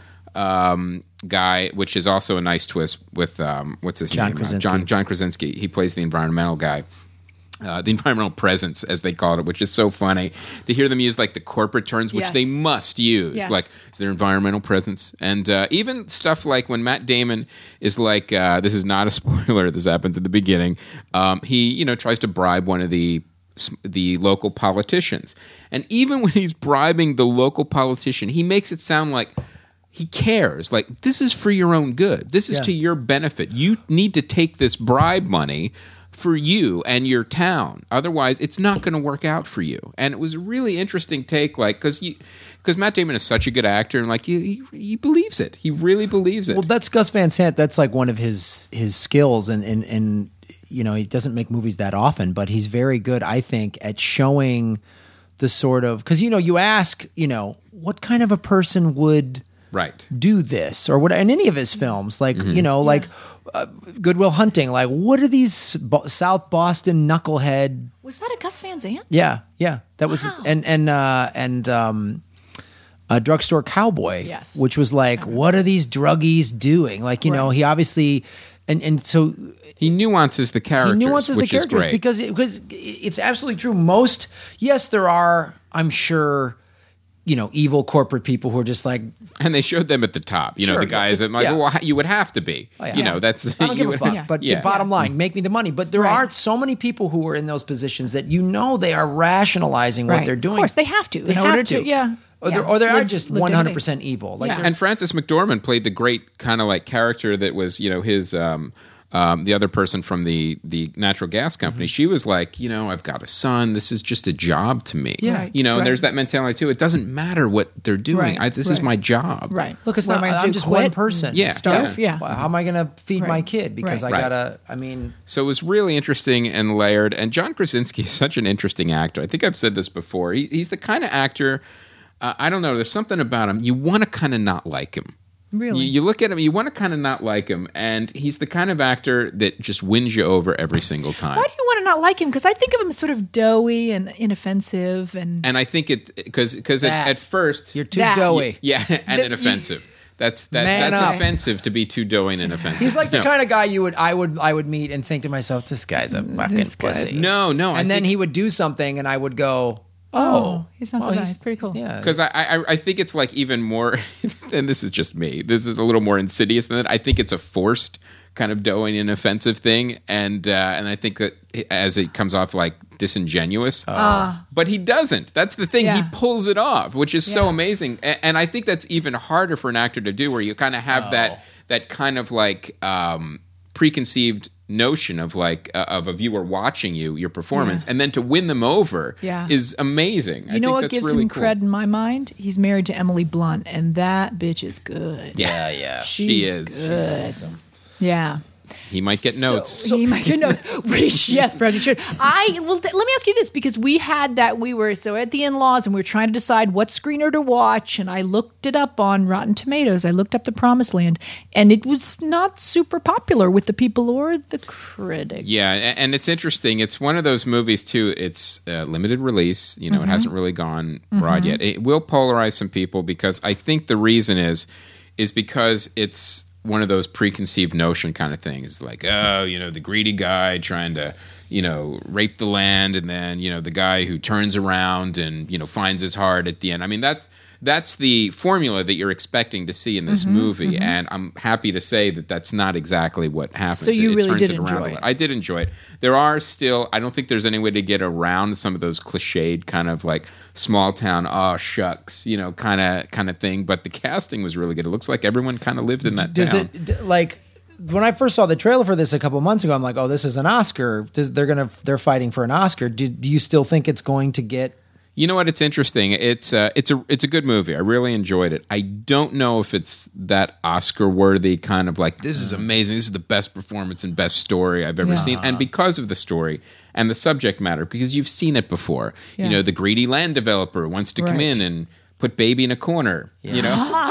um, guy, which is also a nice twist with um, what's his John name? Krasinski. Uh, John John Krasinski. He plays the environmental guy. Uh, the environmental presence, as they called it, which is so funny to hear them use like the corporate terms, which Yes. they must use, Yes. like it's their environmental presence, and uh, even stuff like when Matt Damon is like, uh, this is not a spoiler, this happens at the beginning. Um, he, you know, tries to bribe one of the the local politicians, and even when he's bribing the local politician, he makes it sound like he cares. Like, this is for your own good. This is Yeah. to your benefit. You need to take this bribe money for you and your town. Otherwise, it's not going to work out for you. And it was a really interesting take, like, because because Matt Damon is such a good actor, and like he, he he believes it. He really believes it. Well, that's Gus Van Sant. That's like one of his his skills, and and and you know, he doesn't make movies that often, but he's very good, I think, at showing the sort of, because you know, you ask, you know, what kind of a person would right. do this, or what in any of his films, like Mm-hmm. you know, like uh, Good Will Hunting, like what are these Bo- South Boston knucklehead? Was that a Gus Van Sant? Yeah, yeah, that was Wow. and and uh, and um, a Drugstore Cowboy, Yes. which was like, what are these druggies doing? Like, you know, Right. he obviously and and so. He nuances the characters, He nuances which the characters is great. because it, because it's absolutely true. Most, yes, there are, I'm sure, you know, evil corporate people who are just like, And they showed them at the top. You know, Sure, the guys yeah. that like, Yeah. well, you would have to be. oh, yeah. You know, that's I don't you give a would fuck. have- But yeah. the bottom line, make me the money. But there Right. are so many people who are in those positions that you know they are rationalizing what Right. they're doing. Of course, they have to. They in have order to. Yeah. Or, yeah. they're, or they are Live- just live one hundred dignity. percent evil. Like Yeah. they're- And Francis McDormand played the great kind of like character that was, you know, his um, um, the other person from the the natural gas company. She was like, you know, I've got a son. This is just a job to me. Yeah. Right, you know, right. and there's that mentality too. It doesn't matter what they're doing. Right, I, this is right. my job. Right. Look, it's What not. am I gonna I'm do, just quit one person. and Yeah. Starve? Yeah. Well, how am I going to feed my Right. kid? Because Right. I Right. gotta. I mean, So it was really interesting and layered. And John Krasinski is such an interesting actor. I think I've said this before. He, he's the kind of actor. Uh, I don't know. There's something about him. You want to kind of not like him. Really? You, you look at him, you want to kind of not like him, and he's the kind of actor that just wins you over every single time. Why do you want to not like him because I think of him as sort of doughy and inoffensive, and And I think it because because at, That. at first You're too That. doughy. yeah, and inoffensive. That's that, Man that's up. offensive to be too doughy and inoffensive. He's like the No. kind of guy you would I would I would meet and think to myself, this guy's a fucking This guy's- pussy. No, no, I and then think- he would do something, and I would go, Oh, oh, he's not so well, bad. He's pretty cool. Yeah, Because I, I I think it's like even more, and this is just me. This is a little more insidious than that. I think it's a forced kind of doughy and offensive thing, and uh, and I think that as it comes off like disingenuous, but he doesn't. That's the thing. He Yeah. pulls it off, which is so Yeah. amazing. A- And I think that's even harder for an actor to do, where you kind of have that that kind of like um, preconceived notion of like uh, of a viewer watching you, your performance, Yeah. and then to win them over Yeah. is amazing. I You know think what that's gives really him cool. cred in my mind? He's married to Emily Blunt, and that bitch is good. yeah, yeah. She She's is. good. Awesome. Yeah. He might get notes. he might get notes. We sh- yes, perhaps he should. I well, th- let me ask you this because we had that we were so at the in-laws and we were trying to decide what screener to watch, and I looked it up on Rotten Tomatoes. I looked up The Promised Land, and it was not super popular with the people or the critics. Yeah, a- and it's interesting. It's one of those movies too. It's uh, limited release. You know, Mm-hmm. it hasn't really gone broad yet. It will polarize some people because I think the reason is is because it's one of those preconceived notion kind of things. Like, oh, you know, the greedy guy trying to, you know, rape the land, and then you know the guy who turns around and you know finds his heart at the end. I mean, that's that's the formula that you're expecting to see in this Mm-hmm, movie, and I'm happy to say that that's not exactly what happens. So you it, it really turns did it around enjoy a it. lot. I did enjoy it. There are still, I don't think there's any way to get around some of those cliched kind of like small town, oh shucks, you know, kind of kind of thing. But the casting was really good. It looks like everyone kind of lived in that Does town. it d- like when I first saw the trailer for this a couple months ago? I'm like, oh, this is an Oscar. Does, they're gonna they're fighting for an Oscar. Do, do you still think it's going to get? You know what? It's interesting. It's uh, it's a it's a good movie. I really enjoyed it. I don't know if it's that Oscar worthy kind of like this is amazing. This is the best performance and best story I've ever Yeah. seen. And because of the story and the subject matter, because you've seen it before. Yeah. You know, the greedy land developer wants to come Right. in and put baby in a corner. You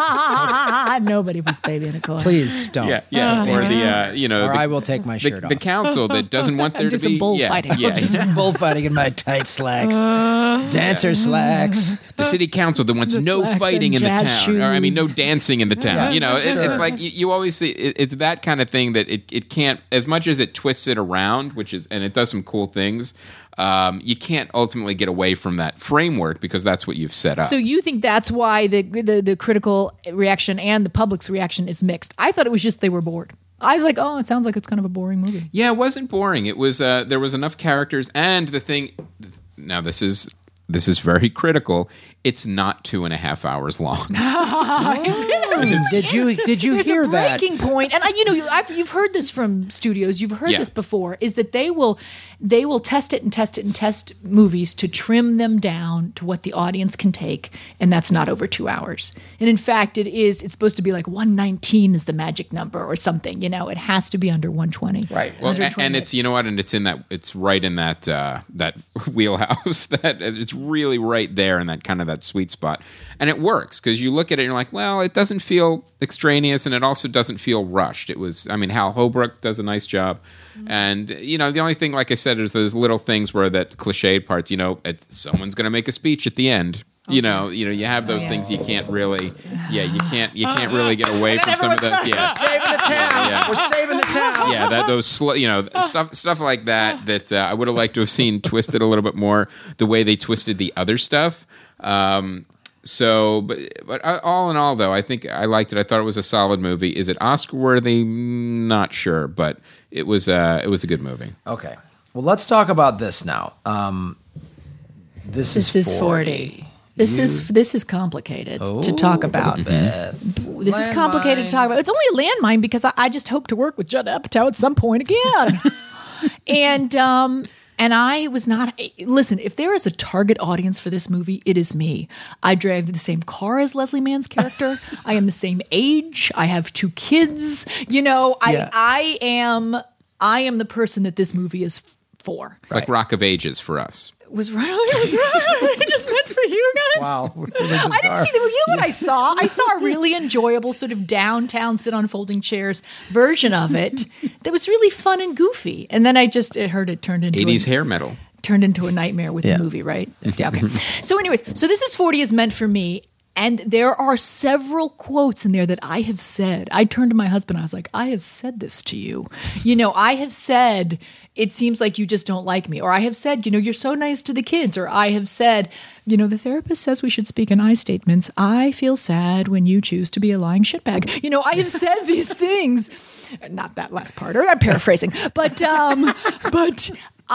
know, Nobody puts baby in a corner. Please don't. yeah, yeah. Or the uh, you know, Or the, I will take my the, shirt the off. council that doesn't want there Do to some be bullfighting. Yeah, Do yeah. some bullfighting in my tight slacks, dancer slacks. The city council that wants The no slacks fighting and in the town, jazz or I mean, no shoes. dancing in the town. Yeah, you know, it, sure. it's like you, you always see it, it's that kind of thing that it, it can't, as much as it twists it around, which is, and it does some cool things. Um, you can't ultimately get away from that framework because that's what you've set up. So you think that's why the, the the critical reaction and the public's reaction is mixed? I thought it was just they were bored. I was like, oh, it sounds like it's kind of a boring movie. Yeah, it wasn't boring. It was uh, there was enough characters, and the thing. Now this is this is very critical. It's not two and a half hours long. Did you did you There's hear a that? breaking point, and I, you know, you- I've, you've heard this from studios. You've heard Yeah. this before. Is that they will they will test it and test it and test movies to trim them down to what the audience can take, and that's not over two hours. And in fact, it is. It's supposed to be like one nineteen is the magic number or something. You know, it has to be under one twenty. Right. Well, Under and, twenty and it's you know what, and it's in that it's right in that uh, that wheelhouse. That it's really right there in that kind of that sweet spot, and it works because you look at it and you're like, well, it doesn't feel extraneous, and it also doesn't feel rushed. It was, I mean, Hal Holbrook does a nice job, Mm-hmm. and you know, the only thing, like I said, is those little things where that cliched parts. You know, it's someone's going to make a speech at the end. You know, you know, you have those Oh, yeah. things you can't really, yeah, you can't, you can't really get away from some of those, yeah. Saving the town. Yeah. We're saving the town. Yeah, that those slow, you know, stuff stuff like that that uh, I would have liked to have seen twisted a little bit more the way they twisted the other stuff. Um, so, but but uh, all in all, though, I think I liked it. I thought it was a solid movie. Is it Oscar worthy? Not sure, but it was uh, it was a good movie. Okay. Well, let's talk about this now. Um, this, This is is forty. forty. This is this is complicated to talk about. Beth. This is complicated to talk about. It's only a landmine because I, I just hope to work with Judd Apatow at some point again. and um, and I was not. Listen, if there is a target audience for this movie, it is me. I drive the same car as Leslie Mann's character. I am the same age. I have two kids. You know, I Yeah. I am I am the person that this movie is for. Like Rock of Ages for us. Was right. Was right. Just meant for you guys. wow. Really I didn't see the movie. You know what I saw? I saw a really enjoyable sort of downtown sit on folding chairs version of it that was really fun and goofy. And then I just it heard it turned into eighties a, hair metal. turned into a nightmare with Yeah. the movie, right? Yeah, okay. So anyways, so this is forty is meant for me. And there are several quotes in there that I have said. I turned to my husband. I was like, I have said this to you. You know, I have said, it seems like you just don't like me. Or I have said, you know, you're so nice to the kids. Or I have said, you know, the therapist says we should speak in I statements. I feel sad when you choose to be a lying shitbag. You know, I have said these things. Not that last part, or I'm paraphrasing. But, um, but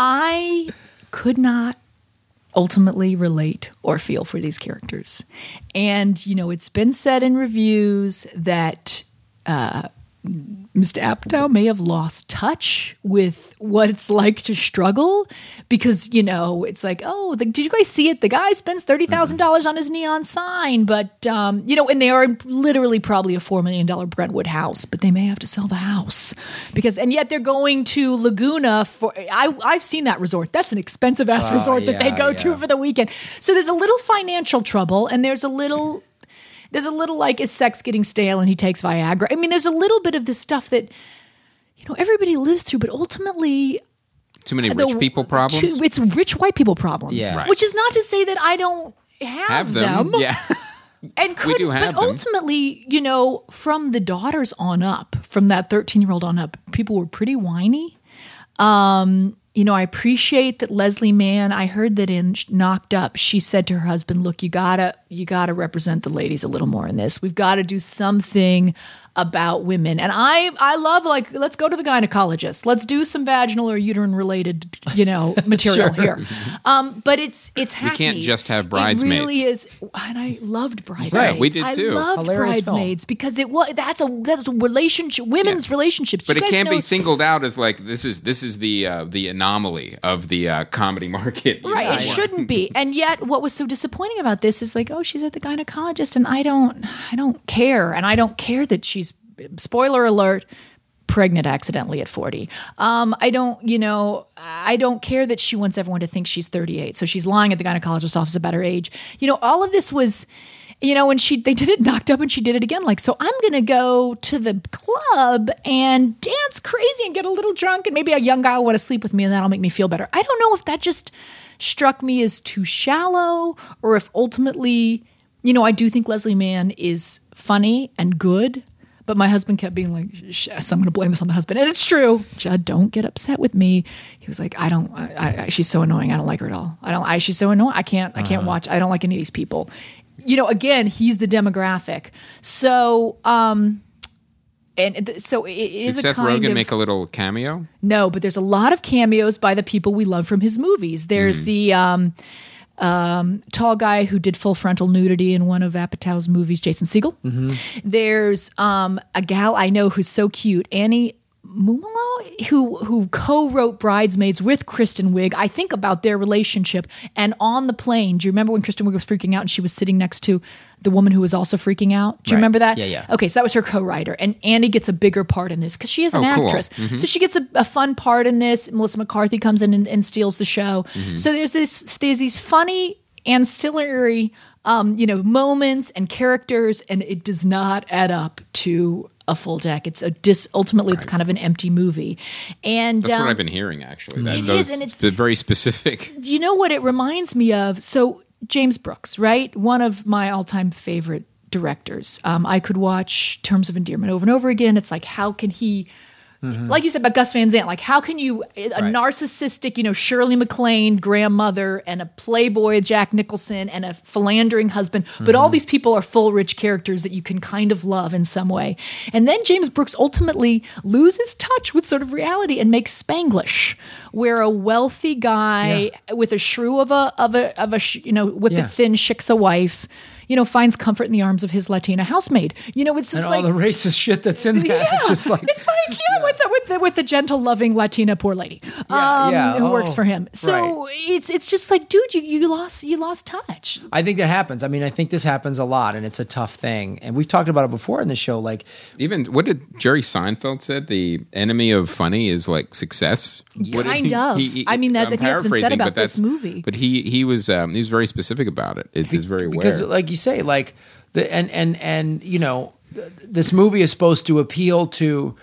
I could not ultimately relate or feel for these characters. And, you know, it's been said in reviews that uh, Mister Apatow may have lost touch with what it's like to struggle because, you know, it's like, oh, the, did you guys see it? The guy spends thirty thousand dollars on his neon sign, but, um, you know, and they are in literally probably a four million dollars Brentwood house, but they may have to sell the house because, and yet they're going to Laguna for, I, I've seen that resort. That's an expensive ass Oh, resort that they yeah, go yeah. to for the weekend. So there's a little financial trouble and there's a little... There's a little like, is sex getting stale and he takes Viagra? I mean, there's a little bit of this stuff that, you know, everybody lives through, but ultimately... Too many the- rich people problems. It's rich white people problems. Yeah. Right. Which is not to say that I don't have, Have them. Yeah. And could, do have but them. ultimately, you know, from the daughters on up, from that thirteen-year-old on up, people were pretty whiny. Um, you know, I appreciate that Leslie Mann, I heard that in Knocked Up, she said to her husband, look, you gotta, you gotta represent the ladies a little more in this. We've got to do something about women. And I, I love like, let's go to the gynecologist. Let's do some vaginal or uterine related, you know, material here. Um, but it's, it's hacky. We can't just have It Bridesmaids. really is. And I loved Bridesmaids. Right, we did I too. loved Hilarious film. Bridesmaids because it was, that's a, that's a relationship, women's relationships. But You it guys can't know be it's- singled out as like this is this is the uh, the anomaly of the uh, comedy market. you Right, know? it shouldn't be. And yet what was so disappointing about this is like, oh, she's at the gynecologist and I don't I don't care. And I don't care that she's, spoiler alert, pregnant accidentally at forty. Um, I don't, you know, I don't care that she wants everyone to think she's thirty-eight. So she's lying at the gynecologist's office about her age. You know, all of this was, you know, when she they did it Knocked Up and she did it again. Like, so I'm going to go to the club and dance crazy and get a little drunk and maybe a young guy will want to sleep with me and that'll make me feel better. I don't know if that just struck me as too shallow or if ultimately, you know, I do think Leslie Mann is funny and good. But my husband kept being like, yes, I'm going to blame this on the husband. And it's true. Judd, don't get upset with me. He was like, I don't, I, I, she's so annoying. I don't like her at all. I don't, I, she's so annoying. I can't, I can't Uh-huh. watch. I don't like any of these people. You know, again, he's the demographic. So, um, and th- so it, it Did is a Seth kind Rogen of, make a little cameo? no, but there's a lot of cameos by the people we love from his movies. There's Hmm. the, um, um, tall guy who did full frontal nudity in one of Apatow's movies, Jason Segel. Mm-hmm. There's um, a gal I know who's so cute, Annie Mumalo, who who co-wrote Bridesmaids with Kristen Wiig. I think about their relationship. And on the plane, do you remember when Kristen Wiig was freaking out and she was sitting next to the woman who was also freaking out? Do you Right. remember that? Yeah, yeah. Okay, so that was her co-writer. And Annie gets a bigger part in this because she is an Oh, cool. actress. So she gets a, a fun part in this. Melissa McCarthy comes in and, and steals the show. So there's this there's these funny ancillary um, you know, moments and characters, and it does not add up to a full deck. It's a dis. Ultimately, it's kind of an empty movie, and That's um, what I've been hearing, actually. That, it those is, and it's- spe- very specific. do you know what it reminds me of? So James Brooks, right? One of my all-time favorite directors. Um, I could watch Terms of Endearment over and over again. It's like, how can he, like you said about Gus Van Sant, like how can you, a Right. narcissistic, you know, Shirley MacLaine grandmother and a playboy Jack Nicholson and a philandering husband, but all these people are full rich characters that you can kind of love in some way. And then James Brooks ultimately loses touch with sort of reality and makes Spanglish, where a wealthy guy with a shrew of a of a of a sh- you know whippet Yeah. thin shiksa wife, you know, finds comfort in the arms of his Latina housemaid. You know, it's And just all like the racist shit that's in that. yeah, It's just like, it's like yeah, with the with the with the gentle, loving Latina poor lady, Yeah, um, yeah. who works Oh, for him. So right. it's it's just like, dude, you you lost you lost touch. I think that happens. I mean, I think this happens a lot, and it's a tough thing. And we've talked about it before in the show. Like, Even what did Jerry Seinfeld said? The enemy of funny is like success. What did Kind Kind of. He- he- I mean, that's, I'm I think that's been said paraphrasing, about but this that's- movie. But he he was um, he was very specific about it. It is very aware. because, like you say, like the and and and you know, th- this movie is supposed to appeal to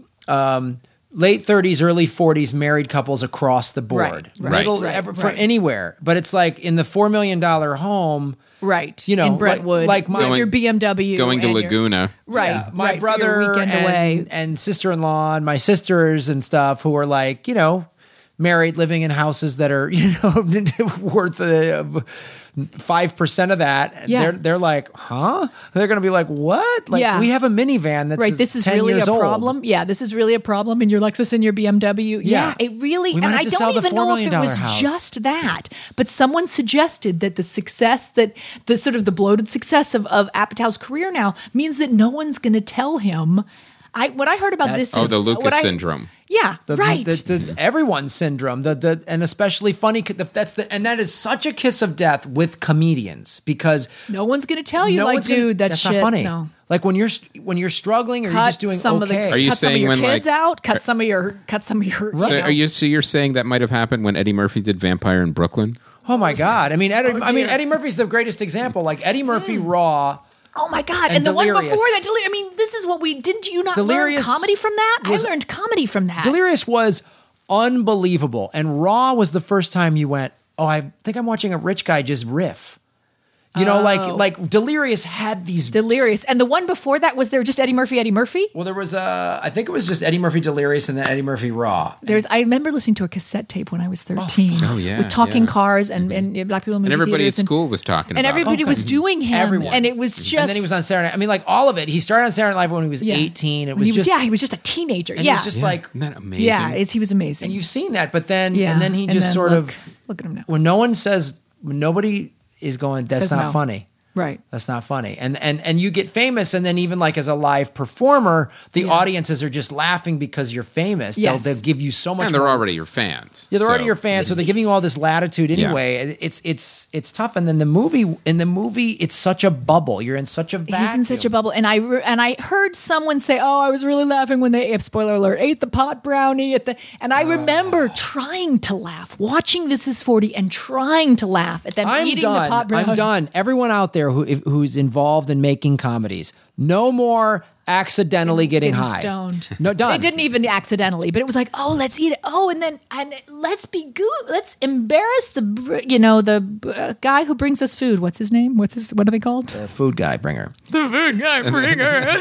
um, late thirties, early forties married couples across the board, Right, right, middle right, ever, right. from anywhere. But it's like in the four million dollar home. Right. You know, in like- Brentwood, like my- with your B M W. going to and your- Laguna. Right. Yeah, my right, for your brother weekend and, away. and sister-in-law and my sisters and stuff who are like, you know, married, living in houses that are, you know, worth uh, five percent of that. And Yeah. They're they're like, huh? They're going to be like, what? Like, Yeah. we have a minivan that's Right, this is ten really a years old. problem. Yeah, this is really a problem in your Lexus and your B M W. Yeah, Yeah. it really. We might and have I to don't sell the even four know if million it dollar was house. just that, but someone suggested that the success that the sort of the bloated success of of Apatow's career now means that no one's going to tell him. I what I heard about That's- this. Oh, is, the what Lucas I- syndrome. Yeah, The, right. The, the, everyone's syndrome, the, the and especially funny. That's the and that is such a kiss of death with comedians because no one's going to tell you, no like, one's gonna- dude, that that's shit. not funny. No. Like when you're when you're struggling or you're Cut just doing some okay. of the Are you cut some of saying your when, kids like- out. Cut some of your cut some of your. So you know. are you so you're saying that might have happened when Eddie Murphy did Vampire in Brooklyn? Oh my God! I mean, Eddie, I mean, dear. Eddie Murphy's the greatest example. Like Eddie Murphy, Raw. Oh my God! And And, the one Delirious. before that, Delirious. I mean, this is what we didn't. You not Delirious learn comedy from that? was- I learned comedy from that. Delirious was unbelievable, and Raw was the first time you went, "Oh, I think I'm watching a rich guy just riff." You know, like Oh. like Delirious had these Delirious, and the one before that was there just Eddie Murphy, Eddie Murphy. Well, there was uh, I think it was just Eddie Murphy Delirious, and then Eddie Murphy Raw. There's. I remember listening to a cassette tape when I was thirteen. Oh, yeah, with talking yeah. cars and, and black people in movie And everybody at theaters and- school was talking and about it. everybody was doing him. Everyone. and it was just. And then he was on Saturday Night. I mean, like all of it. He started on Saturday Night Live when he was yeah. eighteen. It When was he just yeah, he was just a teenager. and yeah, he was just like, Isn't that amazing? yeah, is he was amazing. and you've seen that, but then yeah, and then he just then sort look, of look at him now. when no one says when nobody is going, that's Says not no. funny. Right. That's not funny. And and and you get famous, and then even like as a live performer, the Yeah. audiences are just laughing because you're famous. Yes. They'll, they'll give you so much. And they're more- already your fans. Yeah, they're already so- your fans, so they're giving you all this latitude Yeah. anyway. It's it's it's tough. And then the movie, in the movie, it's such a bubble. You're in such a vacuum. He's in such a bubble, and I re- and I heard someone say, "Oh, I was really laughing when they spoiler alert ate the pot brownie at the." And I remember trying to laugh, watching This Is forty, and trying to laugh at them I'm eating done. the pot brownie. I'm done. Everyone out there who who's involved in making comedies, no more accidentally getting, Getting high. stoned. No, done. They didn't even accidentally, but it was like, oh, let's eat it. Oh, and then and let's be good. Let's embarrass the br- you know the uh, guy who brings us food. What's his name? What's his? What are they called? The food guy bringer. The food guy bringer.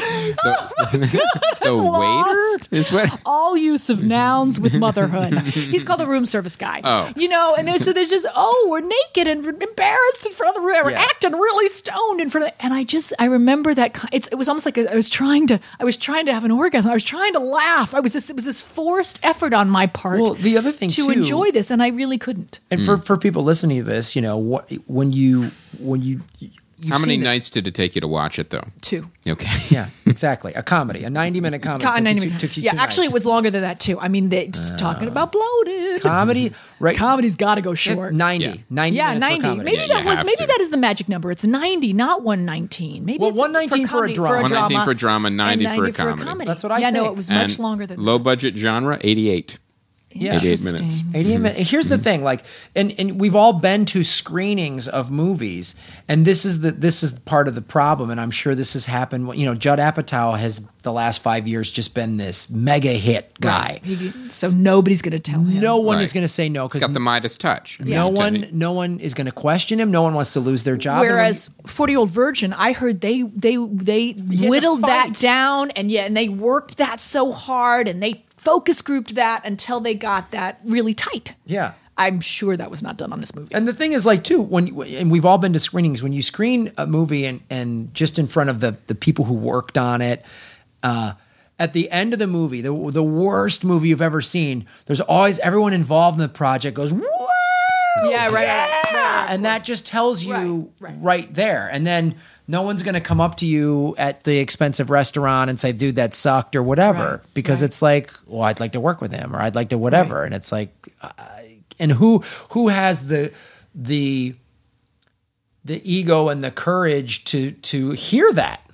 The Lost. waiter is what. All use of nouns with motherhood. He's called the room service guy. Oh. You know, and there's so there's just, oh, we're naked and embarrassed in front of the room. We're Yeah. acting really stoned in front of the, and I just I remember that co- it's it was almost like I was trying to I was trying to have an orgasm. I was trying to laugh. I was this it was this forced effort on my part Well, the other thing to too, enjoy this, and I really couldn't. and for for people listening to this, you know, what when you when you. You've How many seen this- nights did it take you to watch it, though? Two. Okay. Yeah, exactly. A comedy, a ninety-minute comedy. Co- took you ninety two- minutes. took you yeah, two actually, nights. it was longer than that too. I mean, they just talking about bloated comedy. Right, Comedy's got to go short. ninety, Yeah. ninety Yeah, minutes for ninety. comedy. Maybe Yeah, that you was have maybe to. that is the magic number. It's ninety, not one nineteen. Maybe Well, it's one nineteen for a comedy- drama. one nineteen drama, for drama, and ninety for a ninety comedy. That's what I Yeah, no, think. it was much And longer than low that. budget genre, eighty-eight. Yeah. eighty-eight minutes. Interesting. eighty-eight minutes. Here's the thing, like, and, and we've all been to screenings of movies, and this is the this is part of the problem. And I'm sure this has happened. You know, Judd Apatow has the last five years just been this mega hit guy. He- so nobody's going to tell him. No one Right. is going to say no It's because got the Midas touch. no I'm one telling you. no one is going to question him. No one wants to lose their job. And when Whereas Forty Year Old Virgin, I heard they they they to whittled that fight. down, and yeah, and they worked that so hard, and they focus grouped that until they got that really tight. you- yeah. I'm sure that was not done on this movie. And the thing is, like, too, when you- and we've all been to screenings, when you screen a movie and and just in front of the the people who worked on it, uh, at the end of the movie, the the worst movie you've ever seen, there's always everyone involved in the project goes, "Woo!" Yeah, right, right, right, right, right, and that just tells you Right, right, right. there. And then no one's going to come up to you at the expensive restaurant and say, "Dude, that sucked" or whatever, Right, because right. it's like, well, I'd like to work with him or I'd like to whatever, and it's like, uh, and who who has the the the ego and the courage to to hear that.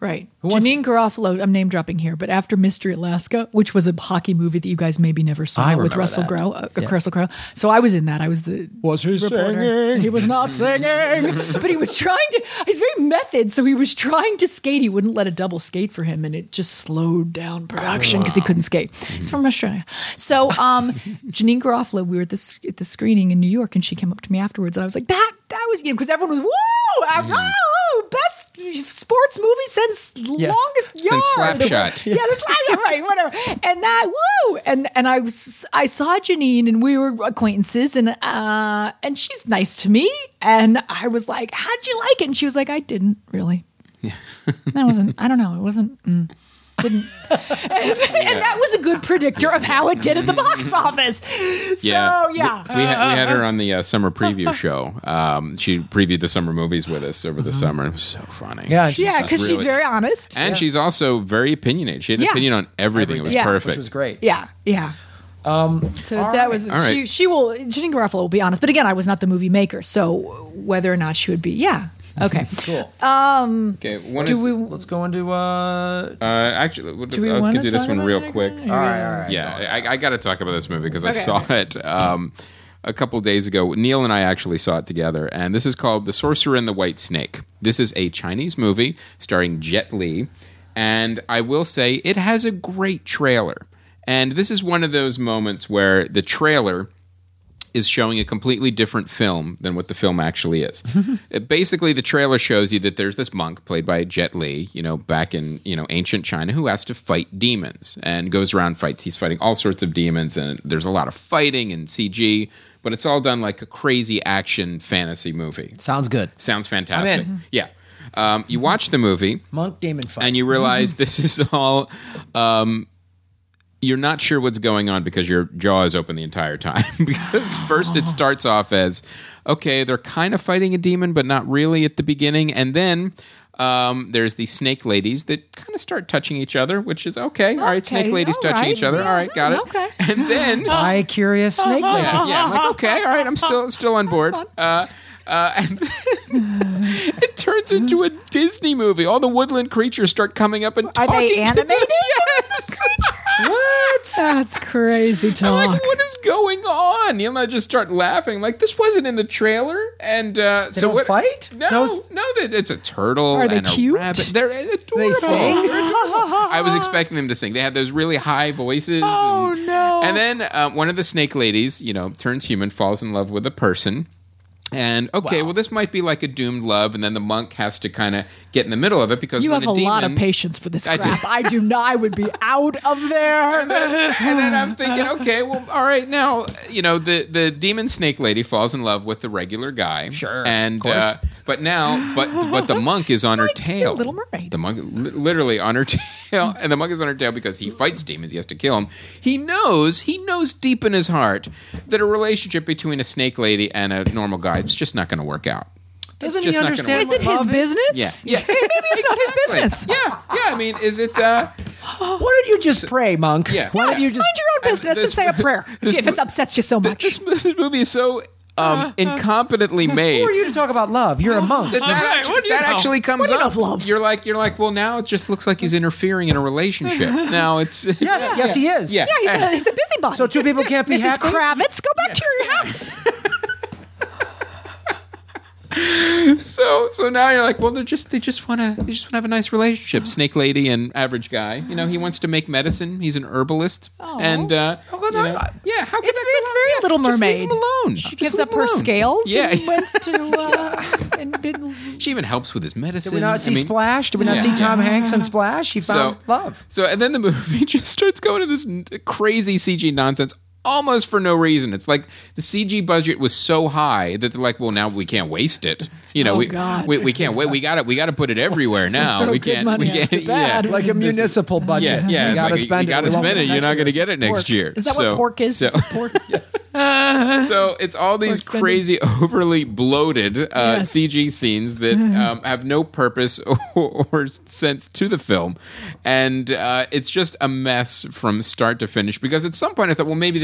Right. wants Janine Garofalo, I'm name dropping here, but after Mystery Alaska, which was a hockey movie that you guys maybe never saw I with remember Russell that. Crowe. Uh, Yes. Russell Crowe. So I was in that. I was the Was he reporter. singing? He was not singing, but he was trying to. He's very method, so he was trying to skate. He wouldn't let a double skate for him, and it just slowed down production because he couldn't skate. He's from Australia. So um, Janine Garofalo, we were at this at the screening in New York, and she came up to me afterwards, and I was like, "That that was you," because everyone was woo, I- oh, best sports movie since longest yard, Slapshot. yeah, the Slapshot, right, whatever. And that, woo, and and I was, I saw Janine, and we were acquaintances, and uh, and she's nice to me, and I was like, "How'd you like it?" And she was like, "I didn't really." Yeah, that wasn't. I don't know. It wasn't. Mm, didn't. and, and that was a good predictor of how it did at the box office. So Yeah, yeah, We, we, had, we had her on the uh, summer preview show. Um, she previewed the summer movies with us over the summer. It was so funny. Yeah, and she- yeah, because she's really- very honest. And she's also very opinionated. She had an Yeah. opinion on everything. It was Yeah. perfect. which was great. Yeah, yeah. Um, so all that right. was All right. she. She will. Janine Garofalo will be honest, but again, I was not the movie maker, so whether or not she would be, yeah, okay. Cool. Okay, one Do is, we? Let's go into. Uh, uh, actually, we'll, Do we I want could to do this talk one about real it quick. again? all right, all right. Yeah, I, I got to talk about this movie because I Okay. saw it um, a couple days ago. Neil and I actually saw it together, and this is called The Sorcerer and the White Snake. This is a Chinese movie starring Jet Li, and I will say it has a great trailer. And this is one of those moments where the trailer is showing a completely different film than what the film actually is. It- basically, the trailer shows you that there's this monk played by Jet Li, you know, back in, you know, ancient China, who has to fight demons and goes around fights. He's fighting all sorts of demons, and there's a lot of fighting and C G, but it's all done like a crazy action fantasy movie. Sounds good. Sounds fantastic. I'm in. Yeah. Um, you watch the movie, Monk Damon fight. and you realize this is all um, you're not sure what's going on because your jaw is open the entire time. Because first it starts off as, okay, they're kind of fighting a demon, but not really at the beginning. And then um, there's these snake ladies that kind of start touching each other, which is okay. All right, Okay, snake ladies all touching right. each other. Yeah, All right, got it. okay. And then By curious snake lady. yeah, yeah, I'm like, okay, all right, I'm still still on board. Uh, uh, and then it turns into a Disney movie. All the woodland creatures start coming up and Are talking they to animated? Yes. What? That's crazy I'm talk. like, what is going on? You know, I just start laughing. I'm like, this wasn't in the trailer. And uh, so don't what? fight? No, That was- no, that- it's a turtle Are they and cute? a rabbit. They're adorable. They sing? I was expecting them to sing. They had those really high voices. Oh, and, no. And then uh, one of the snake ladies, you know, turns human, falls in love with a person. And okay, well, this might be like a doomed love, and then the monk has to kind of get in the middle of it because You when have a a demon, lot of patience for this I do. crap. I do not. I would be out of there. and then I'm thinking, okay, well, all right, now you know the the demon snake lady falls in love with the regular guy, Sure, and of course. uh, but now, but but the monk is on her like tail. The Little Mermaid. The monk, li- literally on her tail, and the monk is on her tail because he fights demons. He has to kill him. He knows, he knows deep in his heart that a relationship between a snake lady and a normal guy is just not going to work out. Doesn't just he not gonna understand work. Is it what his love is? business? Yeah, yeah. Maybe it's not his Exactly. business. Yeah, yeah. I mean, is it? Uh, Why don't you just pray, monk? Yeah. Why don't Yeah. you Just just? mind your own and business and this- say a prayer this if it mo- upsets you so much. this, this movie is so um, incompetently made. Who are you to talk about love? You're a monk. That, that, actu- that actually comes What do you know up. of love? You're like, you're like, well, now it just looks like he's interfering in a relationship. Now it's Yes, yes, he is. Yeah. yeah, he's a, he's a busybody. So two people can't be Missus happy. Kravitz, go back to your house. So, so now you're like, well, they're just they just want to they just want to have a nice relationship. Snake lady and average guy. You know, he wants to make medicine. He's an herbalist, and uh, How could you that- know, yeah, how could It's, that it's go very wrong? Little Yeah, just Mermaid. leave him alone. She Just gives leave up him her alone. scales Yeah. and wants to. Uh, and been, She even helps with his medicine. Did we not see I mean, Splash? Did we not Yeah. see Tom Hanks and Splash? He found So- love. So, and then the movie just starts going to this n- crazy C G nonsense, almost for no reason. It's like the C G budget was so high that they're like, well, now we can't waste it. You know, Oh, we, God. we we can't wait. We got to we got to put it everywhere now. Throw we good can't. money we can't. after bad. Yeah. Like a municipal budget. Yeah, yeah. You it's got to like, spend you it. gotta We won't spend it. You're not going to next get it next pork. year. Is that so, what pork is? So, Is it pork? so it's all these spending. crazy, overly bloated uh, Yes. C G scenes that um, have no purpose or, or sense to the film, and uh, it's just a mess from start to finish. Because at some point I thought, well, maybe this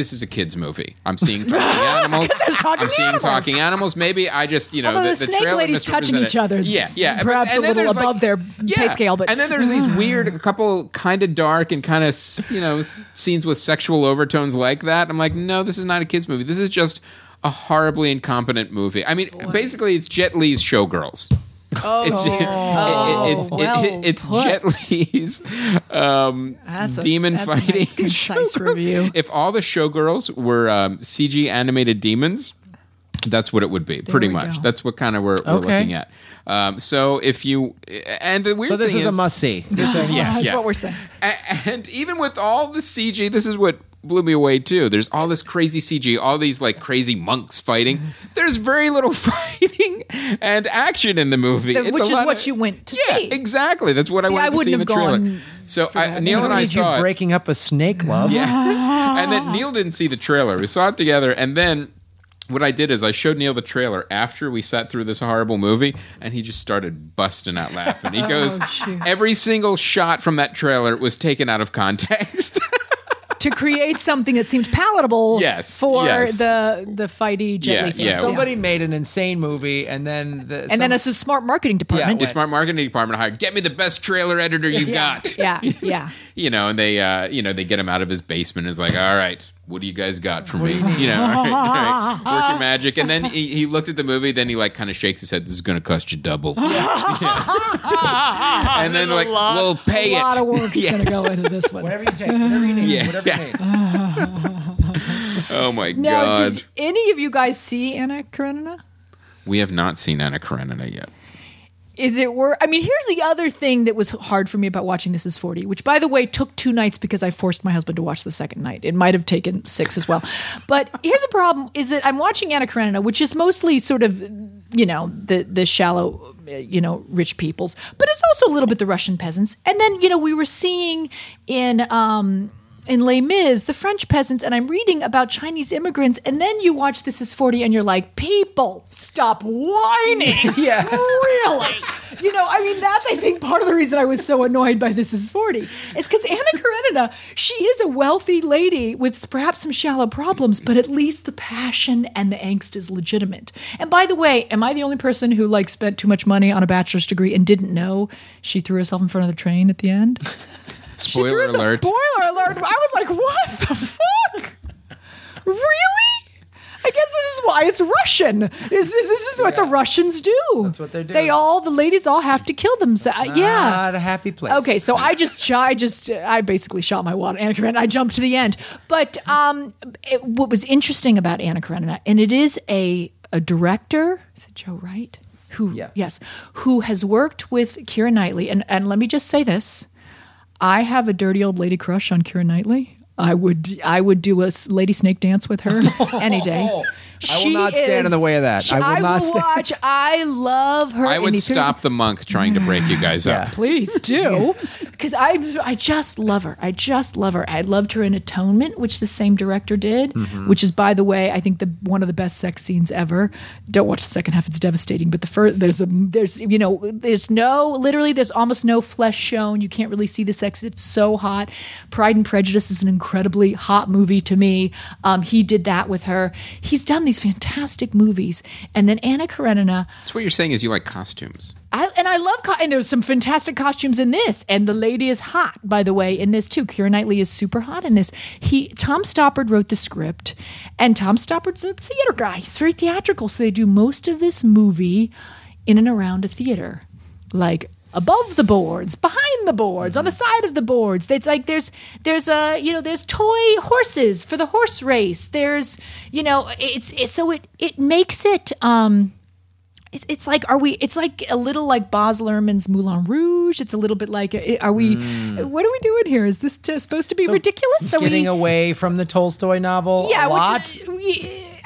this is a kids movie. I'm seeing talking animals. talking I'm seeing animals. talking animals. Maybe I just you know Although the, the the snake trailer ladies touching misrepresented each it. other is Yeah, yeah. perhaps and a then little there's, above their pay scale, but- and then there's these weird, a couple kind of dark and kind of you know scenes with sexual overtones like that. I'm like, no, this is not a kids movie. This is just a horribly incompetent movie. I mean, basically, it's Jet Li's Showgirls. Oh, It's, it- it- it's, well it- it's put. Jet Li's um, That's a- demon that's a fighting nice, concise showgirl. review. If all the Showgirls were um, C G animated demons, that's what it would be, pretty we much. go. That's what kind of we're, we're Okay. looking at. Um, so if you and the weird So this thing is a must see. This is yes, That's yeah. what we're saying. A- And even with all the C G, this is what blew me away too. There's all this crazy C G, all these like crazy monks fighting. There's very little fighting and action in the movie, The- It's which a is lot what of- you went to yeah, see. exactly. That's what I See, wanted I to see in the wouldn't have trailer. gone So for I, that. Neil and I Need you saw it. breaking up a snake love. Yeah. And then Neil didn't see the trailer. We saw it together, and then what I did is I showed Neil the trailer after we sat through this horrible movie, and he just started busting out laughing. He goes, shoot. every single shot from that trailer was taken out of context. To create something that seemed palatable Yes, for yes. the the fighty Jet Yeah, Li fans. yeah. Somebody made an insane movie, and then the, and then it's a smart marketing department. The smart marketing department hired, get me the best trailer editor you got. yeah, yeah. You know, and they, uh, you know, they get him out of his basement. And is like, all right, what do you guys got for me? You, know, all right, all right, work your magic. And then he, he looks at the movie. Then he like kind of shakes his head. This is going to cost you double. Yeah. And then like, we'll pay a it. lot of work's Yeah. going to go into this one. whatever you take, whatever you need, Yeah. whatever you need. Oh my Now, god, did any of you guys see Anna Karenina? we have not seen Anna Karenina yet. Is it worth? I mean, here's the other thing that was hard for me about watching This Is forty, which, by the way, took two nights because I forced my husband to watch the second night. It might have taken six as well. But here's the problem: is that I'm watching Anna Karenina, which is mostly sort of, you know, the the shallow, you know, rich peoples, but it's also a little bit the Russian peasants. And then, you know, we were seeing in. Um, in Les Mis, the French peasants, and I'm reading about Chinese immigrants, and then you watch This Is forty and you're like, people, stop whining. Yeah. Really? You know, I mean, that's, I think, part of the reason I was so annoyed by This Is forty. It's because Anna Karenina, she is a wealthy lady with perhaps some shallow problems, but at least the passion and the angst is legitimate. And by the way, am I the only person who, like, spent too much money on a bachelor's degree and didn't know she threw herself in front of the train at the end? She Spoiler threw us a alert. spoiler alert. I was like, what the fuck? Really? I guess this is why it's Russian. This, this, this is what the Russians do. That's what they do. They all, the ladies all have to kill themselves. Yeah. Not a happy place. Okay, so I just, sh- I just, I basically shot my wad at Anna Karenina. I jumped to the end. But um, it, what was interesting about Anna Karenina, and it is a a director, is it Joe Wright? Who, Yeah. yes, who has worked with Keira Knightley. And and let me just say this. I have a dirty old lady crush on Keira Knightley. I would I would do a s- lady snake dance with her any day. I will not stand in the way of that. she- I will I not will stand- watch. I love her. I in would these films. stop the monk trying to break you guys Yeah. up. Please do, because I I just love her. I just love her. I loved her in Atonement, which the same director did, which is, by the way, I think the one of the best sex scenes ever. Don't watch the second half; it's devastating. But the first, there's a there's you know there's no literally there's almost no flesh shown. You can't really see the sex. It's so hot. Pride and Prejudice is an incredibly hot movie to me. Um, he did that with her. He's done these fantastic movies, and then Anna Karenina. So what you're saying is you like costumes. I, and I love, co- and there's some fantastic costumes in this, and the lady is hot, by the way, in this too. Keira Knightley is super hot in this. He, Tom Stoppard wrote the script, and Tom Stoppard's a theater guy. He's very theatrical, so they do most of this movie in and around a theater, like above the boards, behind the boards, on the side of the boards. It's like there's there's a you know there's toy horses for the horse race. There's you know it's, it's so it it makes it. Um, It's, it's like, are we, it's like a little like Baz Luhrmann's Moulin Rouge. It's a little bit like, are we, what are we doing here? Is this t- supposed to be ridiculous? Are Getting we, away from the Tolstoy novel yeah, a lot. which,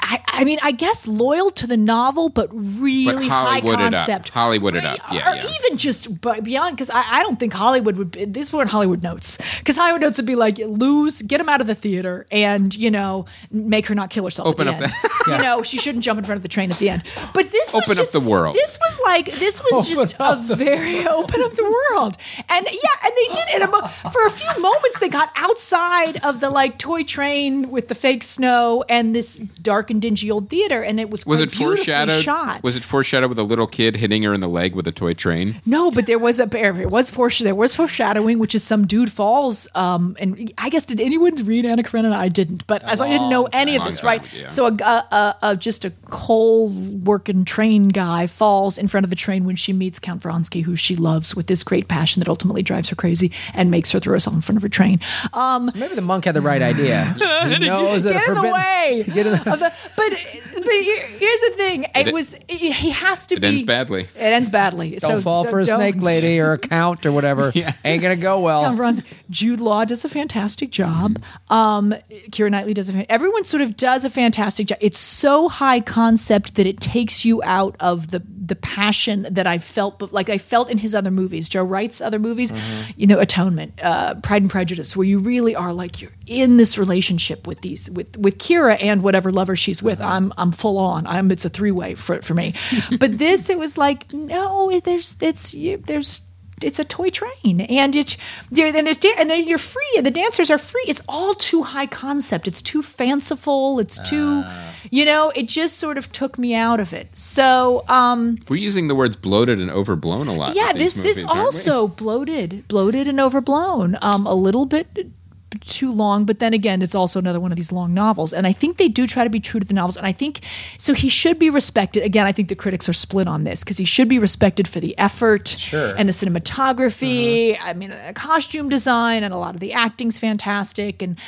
I, I mean, I guess loyal to the novel, but really high Hollywood it up. concept. Hollywood it Right, up. Yeah, or yeah. even just b- beyond, because I, I don't think Hollywood would. Be, these weren't Hollywood notes, because Hollywood notes would be like lose, get him out of the theater, and you know, make her not kill herself. Open at the up end. the- You know, she shouldn't jump in front of the train at the end. But this was Open up just, the world. This was like this was just a very open up the world, and yeah, and they did. And a mo- for a few moments, they got outside of the like toy train with the fake snow and this dark and dingy old theater, and it was Was quite it beautifully foreshadowed? shot. Was it foreshadowed with a little kid hitting her in the leg with a toy train? No, but there was a it was foresh- there was foreshadowing, which is some dude falls. Um, and I guess did anyone read Anna Karenina? I didn't, but as I didn't know any of Long this, time, right? yeah. So a, a, a, a just a coal working train guy falls in front of the train when she meets Count Vronsky, who she loves with this great passion that ultimately drives her crazy and makes her throw herself in front of her train. Um, Maybe the monk had the right idea. He knows that get a in the forbidden- way. Get in the- of the, but but here- here's the thing. It, It- was he has to It be ends badly. It ends badly. Don't so, fall so for a don't. snake lady or a count or whatever. Ain't gonna go well. Count Vronsky. Jude Law does a fantastic job. Um, Keira Knightley does a fan- everyone sort of does a fantastic job. It's so high concept that it takes you out of the the passion that I felt, but like I felt in his other movies, Joe Wright's other movies, you know, Atonement, uh, Pride and Prejudice, where you really are like you're in this relationship with these with with Keira and whatever lover she's with. I'm I'm full on. I'm it's a three way for for me. But this, it was like no, there's it's you, there's. It's a toy train, and it's there. Then there's dan- and then you're free, and the dancers are free. It's all too high concept. It's too fanciful. It's too, Uh. you know. It just sort of took me out of it. So, um, We're using the words bloated and overblown a lot. yeah, with this these this movies, aren't we? also bloated, bloated and overblown. Um, a little bit too long, but then again, it's also another one of these long novels. And I think they do try to be true to the novels. And I think so. He should be respected. Again, I think the critics are split on this because he should be respected for the effort Sure. and the cinematography. I mean, the costume design and a lot of the acting's fantastic. And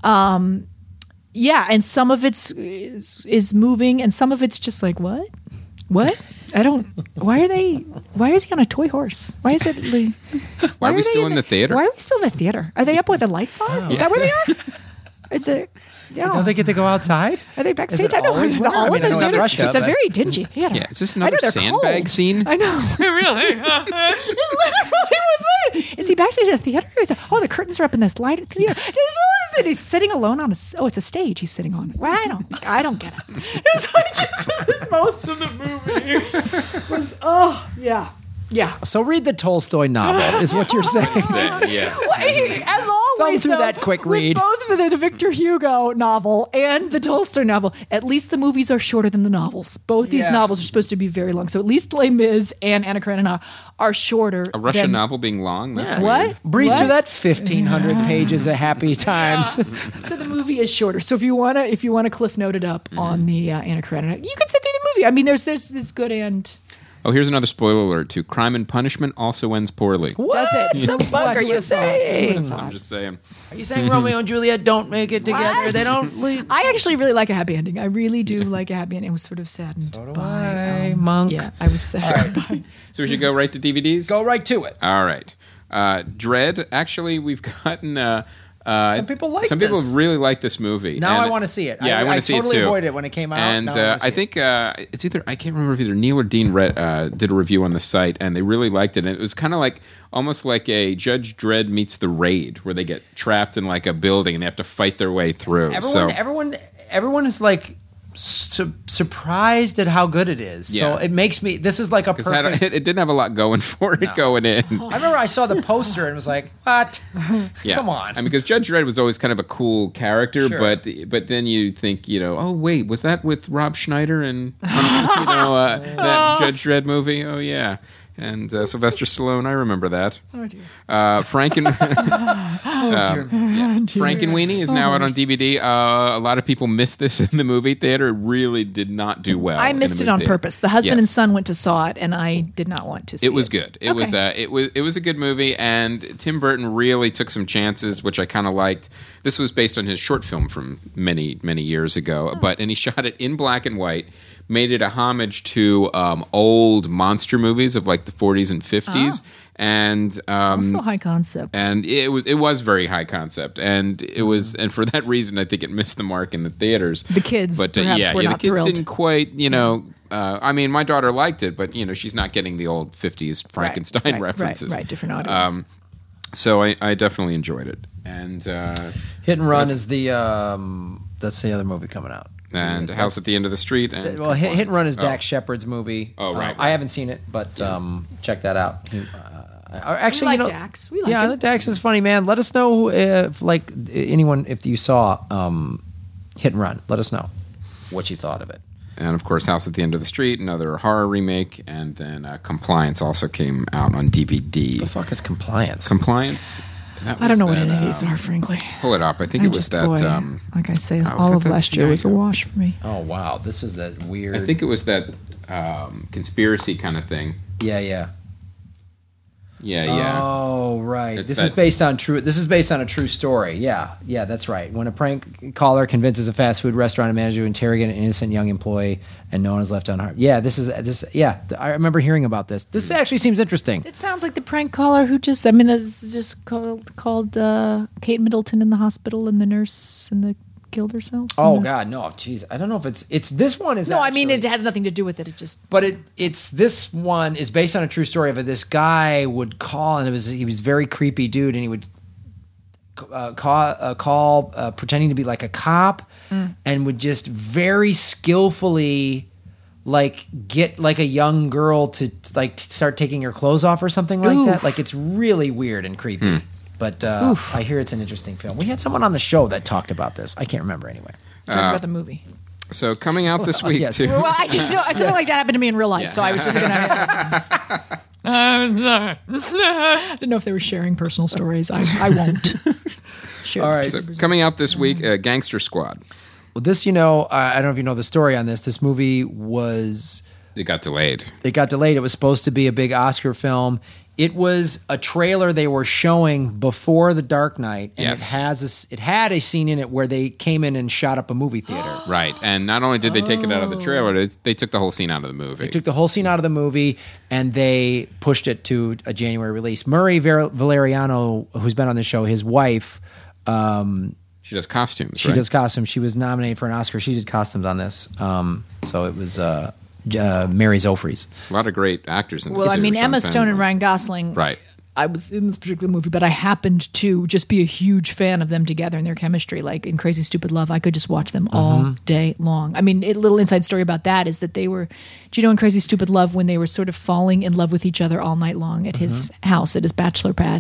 um, yeah, and some of it's is, is moving, and some of it's just like what, what. I don't. Why are they? Why is he on a toy horse? Why is it? Like, Why are we they still in the theater? Why are we still in the theater? Are they up with the lights on? Is that where they are? Is it? Yeah. Don't they get to go outside? Are they backstage? Is it I know. always It's winter? I always mean, I in know the it's theater. Russia, It's a but- very dingy theater. Yeah, is this I know, another they're sandbag cold. scene? I know. Really? It literally was like, is he backstage at the theater? Is it, oh, the curtains are up in this light theater. There's no reason he's sitting alone on a. s- Oh, it's a stage. He's sitting on. Well, I don't. I don't get it. It's like just most of the movie was. Oh yeah, yeah. So read the Tolstoy novel, is what you're saying. yeah. Well, he- as always, through though, that quick with read. both the, the Victor Hugo novel and the Tolstoy novel, at least the movies are shorter than the novels. Both these Yeah. novels are supposed to be very long. So at least Les Mis and Anna Karenina are shorter. A Russian than, novel being long? That's What? weird. Breeze What? through that fifteen hundred pages of happy times. So the movie is shorter. So if you wanna, if you wanna cliff note it up on the uh, Anna Karenina, you can sit through the movie. I mean, there's there's there's good and Oh, here's another spoiler alert too. Crime and Punishment also ends poorly. What it? the fuck are you saying? I'm just saying. Are you saying Romeo and Juliet don't make it together? What? They don't leave. I actually really like a happy ending. I really do like a happy ending. I was sort of saddened by I, um, monk. Yeah, I was sad. by, So we should go right to D V Ds? Go right to it. All right. Uh, Dread, actually, we've gotten... Uh, uh, Some people like Some people this. really like this movie. Now And- I want to see it. Yeah, I, I, want I to see totally it too. avoided it when it came out. And Now I wanna uh, see I it. think uh, it's either I can't remember if either Neil or Dean read, uh, did a review on the site, and they really liked it. And it was kind of like almost like a Judge Dredd meets The Raid, where they get trapped in like a building and they have to fight their way through. everyone, so everyone, everyone is like su- surprised at how good it is. Yeah. So it makes me. This is like a 'cause it, had- perfect. it, it didn't have a lot going for it going in. I remember I saw the poster and was like, "What? Yeah. Come on!" I mean, because Judge Dredd was always kind of a cool character, Sure. but but then you think, you know, oh wait, was that with Rob Schneider and um, you know uh, that Judge Dredd movie? Oh yeah, and uh, Sylvester Stallone. I remember that. oh dear. Uh, Frank and um, yeah. Frank and Weenie is now out on D V D. Uh, a lot of people missed this in the movie theater. It really did not do well. I in the missed it movie on theater. purpose. The husband Yes. and son went to saw it, and I did not want to see it. It was good. It Okay. was uh, it was it was a good movie, and Tim Burton really took some chances, which I kind of liked. This was based on his short film from many many years ago, but and he shot it in black and white. made it a homage to um, old monster movies of like the forties and fifties. Ah. And um, Also high concept. and it was it was very high concept, and it was and for that reason I think it missed the mark in the theaters. The kids, but uh, perhaps, yeah, were yeah, not the kids thrilled. didn't quite, you know. Uh, I mean, my daughter liked it, but you know, she's not getting the old fifties Frankenstein right, right, references. Right, right, different audience. Um, so I, I definitely enjoyed it, and uh, Hit and Run Yes. is the um, that's the other movie coming out. and House at the End of the Street. And Well, Hit, Hit and Run is Oh. Dax Shepard's movie. Oh, right, Uh, right. I haven't seen it, but um, check that out. He- uh, uh, actually, we like you know, Dax. We like yeah, him. Dax is funny, man. Let us know if, like, anyone, if you saw um, Hit and Run. Let us know what you thought of it. And of course, House at the End of the Street, another horror remake, and then uh, Compliance also came out on D V D. The fuck is Compliance? Compliance. That I don't was know what that, any of these um, are, frankly. Pull it up. I think I it was just, that. boy, Um, like I say, was all that of that- last year there was a you go. wash for me. Oh wow, this is that weird. I think it was that um, conspiracy kind of thing. Yeah, yeah. Yeah, yeah. Oh, right. It's this that- is based on true. This is based on a true story. Yeah, yeah, that's right. When a prank caller convinces a fast food restaurant manager to interrogate an innocent young employee, and no one is left unharmed. Yeah, this is this. Yeah, I remember hearing about this. This actually seems interesting. It sounds like the prank caller who just, I mean, this is just called, called uh, Kate Middleton in the hospital and the nurse and the killed herself. Oh And the- God, no, jeez. I don't know if it's it's this one is. No, I mean, it actually- has nothing to do with it. It just, But it it's this one is based on a true story of it. This guy would call, and it was he was a very creepy dude, and he would uh, call uh, call uh, pretending to be like a cop, and would just very skillfully like get like a young girl to like t- start taking her clothes off or something like that. Oof. Like it's really weird and creepy. But uh, I hear it's an interesting film. We had someone on the show that talked about this. I can't remember anyway. talking about the movie. So coming out this week yes. too. Well, I just know something like that happened to me in real life, so I was just gonna. I didn't know if they were sharing personal stories. I, I won't. Share All the right. So coming out this week, uh, Gangster Squad. Well, this, you know, uh, I don't know if you know the story on this. This movie was. It got delayed. It got delayed. It was supposed to be a big Oscar film. It was a trailer they were showing before The Dark Knight, and Yes. it has a s it had a scene in it where they came in and shot up a movie theater. Right. And not only did they take it out of the trailer, they, they took the whole scene out of the movie. They took the whole scene out of the movie and they pushed it to a January release. Murray Ver- Valeriano, who's been on the show, his wife, um, she does costumes, she right? does costumes. She was nominated for an Oscar. She did costumes on this. Um, so it was uh, uh, Mary Zofries. A lot of great actors in Well, I this. mean, Sean Emma Penn. Stone and Ryan Gosling. Right. I was in this particular movie, but I happened to just be a huge fan of them together and their chemistry. Like in Crazy Stupid Love, I could just watch them all day long. I mean, a little inside story about that is that they were, do you know, in Crazy Stupid Love, when they were sort of falling in love with each other all night long at his house, at his bachelor pad,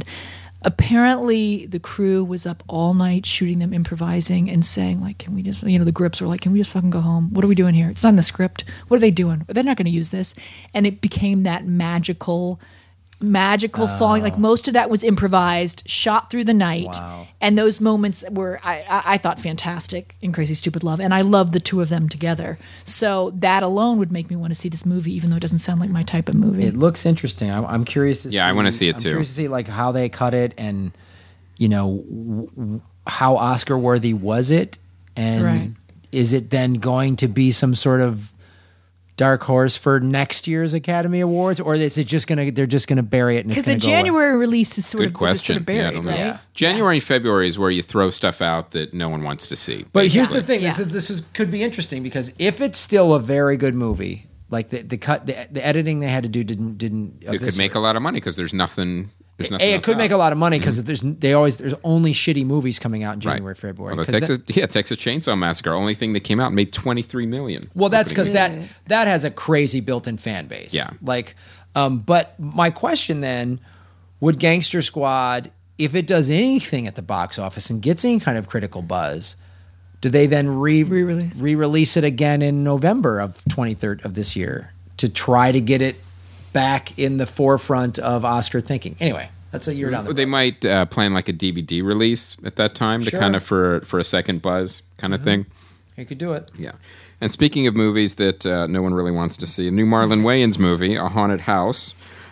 apparently the crew was up all night shooting them, improvising and saying, like, can we just, you know, the grips were like, can we just fucking go home? What are we doing here? It's not in the script. What are they doing? They're not going to use this. And it became that magical magical falling, like most of that was improvised, shot through the night. Wow. And those moments were I, I, I thought fantastic in Crazy Stupid Love, and I love the two of them together. So that alone would make me want to see this movie, even though it doesn't sound like my type of movie. It looks interesting. I'm, I'm curious to see. Yeah, I wanna see it I'm too. curious to see like how they cut it and, you know, w- w- how Oscar worthy was it, and Right. is it then going to be some sort of dark horse for next year's Academy Awards, or is it just gonna they're just gonna bury it and it's Because the gonna go away? January release is sort Good of is question. sort of yeah, I buried, don't know. right? Yeah. January and February is where you throw stuff out that no one wants to see. But here's the basically. thing: Yeah. is that this is, could be interesting because if it's still a very good movie, like the the cut, the, the editing they had to do didn't didn't It could make a lot of money because there's nothing. There's nothing. A, it else could out. make a lot of money because there's they always there's only shitty movies coming out in January, Right. February. Although 'Cause Texas, that- yeah, Texas Chainsaw Massacre, only thing that came out made twenty three million. well, that's because opening. that that has a crazy built-in fan base. Yeah. like, um, but my question then would Gangster Squad, if it does anything at the box office and gets any kind of critical buzz, do they then re Re-release. re-release it again in November of twenty-third of this year to try to get it back in the forefront of Oscar thinking? Anyway, that's a year down the road. They might uh, plan like a D V D release at that time to Sure. kind of for for a second buzz kind of thing. You could do it. Yeah. And speaking of movies that uh, no one really wants to see, a new Marlon Wayans movie, A Haunted House.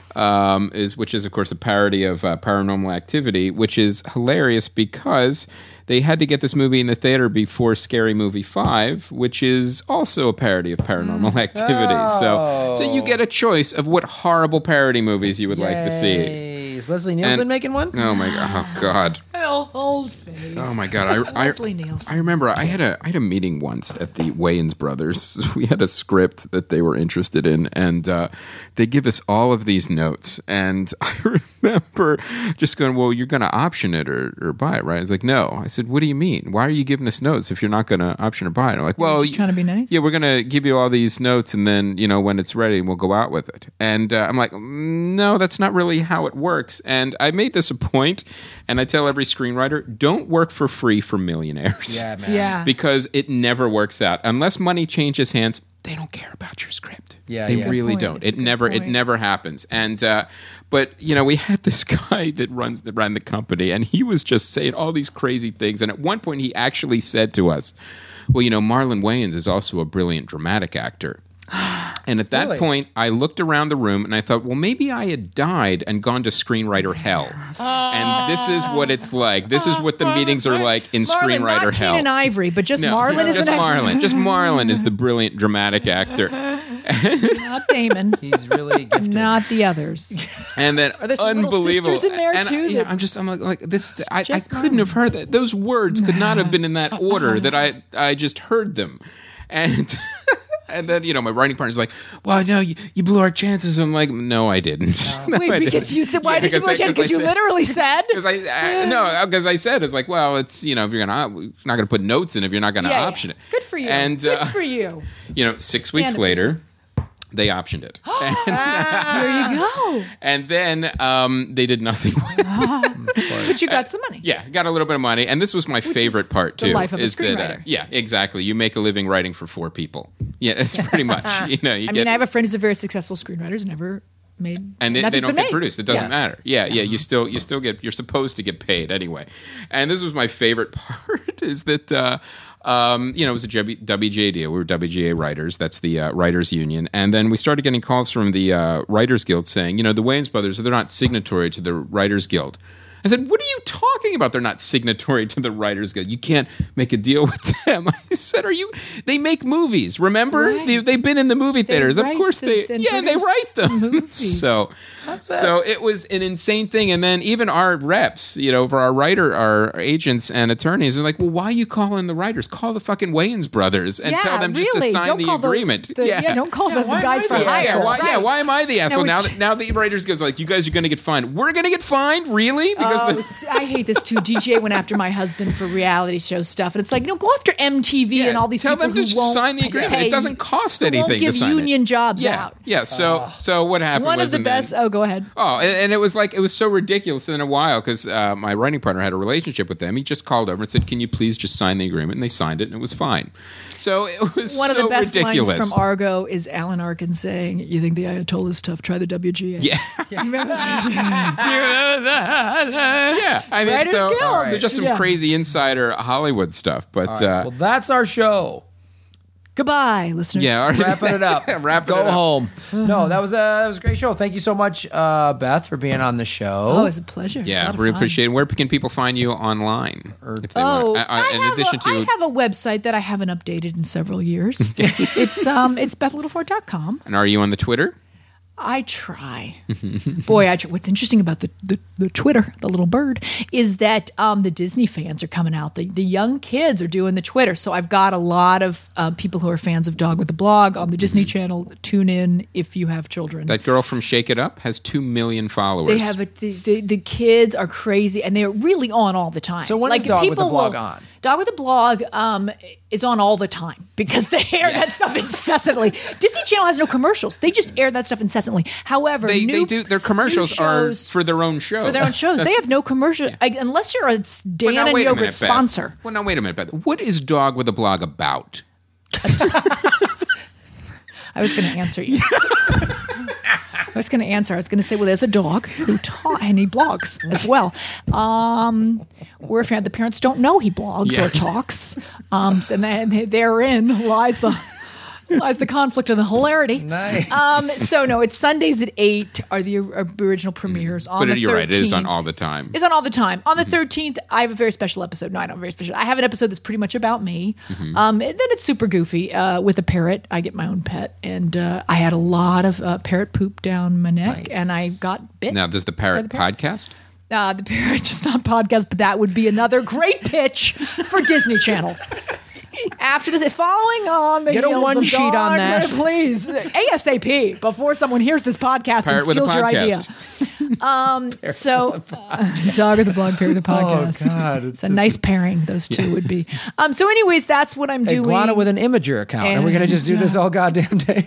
um, is which is of course a parody of uh, Paranormal Activity, which is hilarious because they had to get this movie in the theater before Scary Movie five, which is also a parody of Paranormal Activity. Oh. So, so you get a choice of what horrible parody movies you would like to see. Yay. Is Leslie Nielsen And- making one? Oh my god! Oh god! Old face. Oh my god! I, I, Leslie Nielsen. I remember I had a I had a meeting once at the Wayans Brothers. We had a script that they were interested in, and uh, they give us all of these notes. And I remember just going, "Well, you're going to option it or, or buy it, right?" I was like, "No." I said, "What do you mean? Why are you giving us notes if you're not going to option or buy it?" And I'm like, "Well, just trying to be nice? Yeah, we're going to give you all these notes, and then you know when it's ready, we'll go out with it." And uh, I'm like, mm, "No, that's not really how it works." And I made this a point, and I tell every screenwriter, don't work for free for millionaires. Yeah, man. Yeah. Because it never works out. Unless money changes hands, they don't care about your script. Yeah, they yeah. really Good point. don't. It's a It good never, it point. never happens. And uh, but you know, we had this guy that runs that ran the company, and he was just saying all these crazy things. And at one point, he actually said to us, "Well, you know, Marlon Wayans is also a brilliant dramatic actor." And at that Really? point, I looked around the room and I thought, well, maybe I had died and gone to screenwriter hell. And this is what it's like. This is what the meetings are like in Marlon, screenwriter not hell. Keenan Ivory, but just No, Marlon no, is just an Marlon. Just Marlon is the brilliant dramatic actor. not Damon, He's really gifted. not the others. And then Are there some little unbelievable. sisters in there, and too, I, yeah, that- I'm just I'm like, like this. I, I just couldn't Marlon. have heard that. Those words could not have been in that order that I I just heard them. And and then you know my writing partner's like, well, no, you, you blew our chances. I'm like, no, I didn't. No, Wait, I because didn't. you said, why Yeah, did you because I- change? Because I you said- literally said. Because I, I no, because I said it's like, well, it's you know, if you're gonna we're not gonna put notes in if you're not gonna Yeah, yeah. option it. Good for you. And Good uh, for you. you know, six Stand weeks up for later, they optioned it, and, There you go. and then um, they did nothing. But you got some money. Yeah, got a little bit of money, and this was my favorite is part the too. life of a is that, uh, screenwriter. yeah, exactly. You make a living writing for four people. Yeah, it's pretty much. You know, you I get, mean, I have a friend who's a very successful screenwriter, who's never made, and they, they nothing's don't been get made. produced. It doesn't Yeah. matter. Yeah, yeah. You still you still get. You're supposed to get paid anyway. And this was my favorite part is that. Uh, Um, you know, it was a W G A deal. We were W G A writers. That's the uh, writers union. And then we started getting calls from the uh, Writers Guild saying, you know, the Wayans brothers, they're not signatory to the Writers Guild. I said, what are you talking about? They're not signatory to the Writers Guild. You can't make a deal with them. I said, are you? They make movies. Remember? Right. They, they've been in the movie theaters. Of write course the- they. and Yeah, they produce write them. movies. So, so it was an insane thing. And then even our reps, you know, for our writer, our agents and attorneys are like, well, why are you calling the writers? Call the fucking Wayans brothers and Yeah, tell them just really. to sign Don't the call the- agreement. the- yeah. don't call the why am guys I for the hire. asshole? Yeah, why, yeah, Right. why am I the asshole? Now Now, it's- that, now the writers goes like, you guys are going to get fined. We're going to get fined? Really? Because Oh, the, s- I hate this too. D J went after my husband for reality show stuff, and it's like, no, go after M T V Yeah, and all these tell people them to who just won't sign the agreement. pay- It doesn't cost who anything Won't give to sign union it. jobs yeah, out. yeah. So, so what happened? One was of the and then- best. Oh, go ahead. Oh, and, and it was like it was so ridiculous in a while because uh, my writing partner had a relationship with them. He just called over and said, "Can you please just sign the agreement?" And they signed it, and it was fine. So it was One so of the best ridiculous. lines from Argo is Alan Arkin saying, "You think the Ayatollah is tough? Try the W G A." Yeah, You remember that? yeah. I mean, Writers so, Guild. so just some Yeah. crazy insider Hollywood stuff. But All right, uh, well, that's our show. Goodbye, listeners. yeah, all right. Wrapping it up. Wrapping Go it up. home. No, that was a that was a great show. Thank you so much, uh, Beth, for being on the show. Oh, it was a pleasure. It was a Yeah, lot of really fun. appreciate it. Where can people find you online? Or if they Oh, want, uh, I, in have addition a, to I have a website that I haven't updated in several years. it's um, it's beth littleford dot com. and are you on the Twitter? I try. Boy, I try. What's interesting about the, the, the Twitter, the little bird, is that um, the Disney fans are coming out. The, the young kids are doing the Twitter. So I've got a lot of uh, people who are fans of Dog with the Blog on the Disney Channel. Tune in if you have children. That girl from Shake It Up has two million followers. They have a, the, the the kids are crazy and they're really on all the time. So when is Dog with the people Blog will- on? Dog with the Blog um, is on all the time because they air that stuff incessantly. Disney Channel has no commercials; they just air that stuff incessantly. However, They, new, they do their commercials new are shows for their own show. for their own shows. They have no commercial I, unless you're a Well, Dan now, and wait a Yogurt minute, Beth. sponsor. Well, now wait a minute, Beth. What is Dog with a Blog about? I was going to answer you. I was going to answer. I was going to say, well, there's a dog who ta- and he blogs as well. Um, where if the parents don't know he blogs Yeah. or talks, um, so then therein lies the Lies the conflict and the hilarity. Nice. Um, so no, it's Sundays at eight are the or- original premieres. On But the you're right. It is on thirteenth all the time. It's on all the time. On the thirteenth, I have a very special episode. No, I don't have a very special. I have an episode that's pretty much about me. Mm-hmm. Um, and then it's super goofy uh, with a parrot. I get my own pet, and uh, I had a lot of uh, parrot poop down my neck, Nice. and I got bit. Now, does the parrot, the parrot? podcast? Uh, the parrot does not podcast, but that would be another great pitch for Disney Channel. After this, following on the Get a heels one of sheet on Dog, that. please, ASAP, before someone hears this podcast Parrot and with a steals your idea. podcast. Um, so, uh, Dog of the Blog, Parrot of the podcast. Oh, God, It's, a nice pairing; those two would be. Um, so, anyways, that's what I'm doing. Iguana with an Imager account. And, we're going to just do this all goddamn day.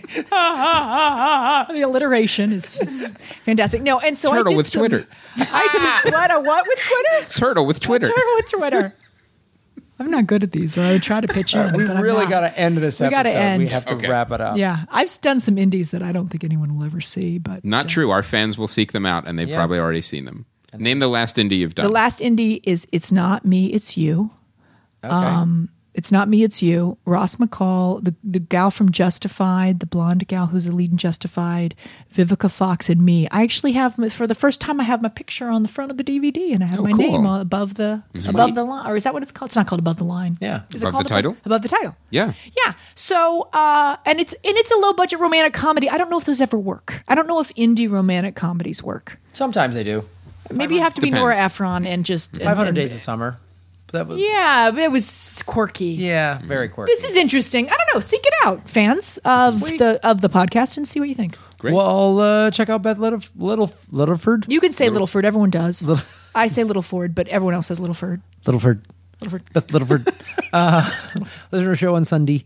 The alliteration is just fantastic. No, and so I Turtle did with some- Twitter. I did what a what with Twitter? Turtle with Twitter. Turtle with Twitter. I'm not good at these, or I would try to pitch in. we but I'm really not. got to end this We episode. gotta end. We have to Okay. wrap it up. Yeah, I've done some indies that I don't think anyone will ever see, but Not uh, true. Our fans will seek them out, and they've Yeah. probably already seen them. Name the last indie you've done. The last indie is "It's Not Me, It's You." Okay. Um, It's Not Me, It's You. Ross McCall, the, the gal from Justified, the blonde gal who's the lead in Justified, Vivica Fox, and me. I actually have, my- for the first time, I have my picture on the front of the D V D, and I have Oh, my cool. name on, above the above the line. Or is that what it's called? It's not called Above the Line. Yeah. Is it Above called the title? Above the title. Yeah. Yeah. So, uh, and it's and it's a low budget romantic comedy. I don't know if those ever work. I don't know if indie romantic comedies work. Sometimes they do. Maybe you have to be Nora Depends. Ephron and just and- five hundred and- Days of Summer. That was, Yeah, it was quirky. yeah, very quirky. This is interesting. I don't know. Seek it out, fans of Sweet. the of the podcast, and see what you think. Great. Well, uh, check out Beth Little, Little, Littleford. You can say Littleford. Everyone does. I say Littleford, but everyone else says Littleford. Littleford. Littleford. Beth Littleford. uh, listen to our show on Sunday.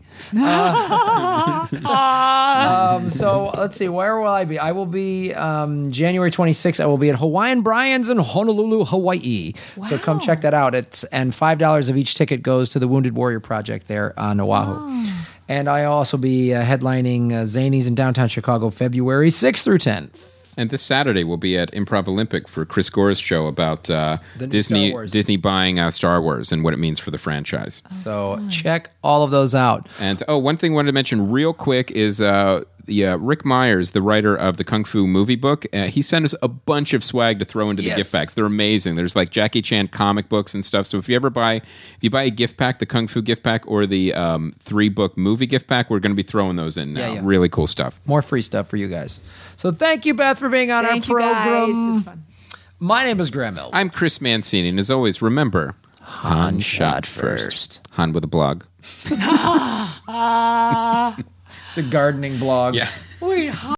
Uh, um, so let's see. Where will I be? I will be um, January twenty-sixth. I will be at Hawaiian Brian's in Honolulu, Hawaii. So come check that out. It's and five dollars of each ticket goes to the Wounded Warrior Project there on Oahu. And I will also be uh, headlining uh, Zanies in downtown Chicago, February sixth through tenth. And this Saturday we'll be at Improv Olympic for Chris Gore's show about uh, The new Disney Star Wars. Disney buying uh, Star Wars and what it means for the franchise. So check all of those out. And oh, one thing I wanted to mention real quick is uh, the uh, Rick Myers, the writer of the Kung Fu movie book. Uh, he sent us a bunch of swag to throw into the Yes. gift bags. They're amazing. There's like Jackie Chan comic books and stuff. So if you ever buy, if you buy a gift pack, the Kung Fu gift pack or the um, three book movie gift pack, we're going to be throwing those in now. Yeah, yeah. Really cool stuff. More free stuff for you guys. So thank you, Beth, for being on Thank our you program. guys. It's fun. My name is Graham Hill. I'm Chris Mancini, and as always, remember Han shot first. Han with a blog. It's a gardening blog. Yeah. Wait,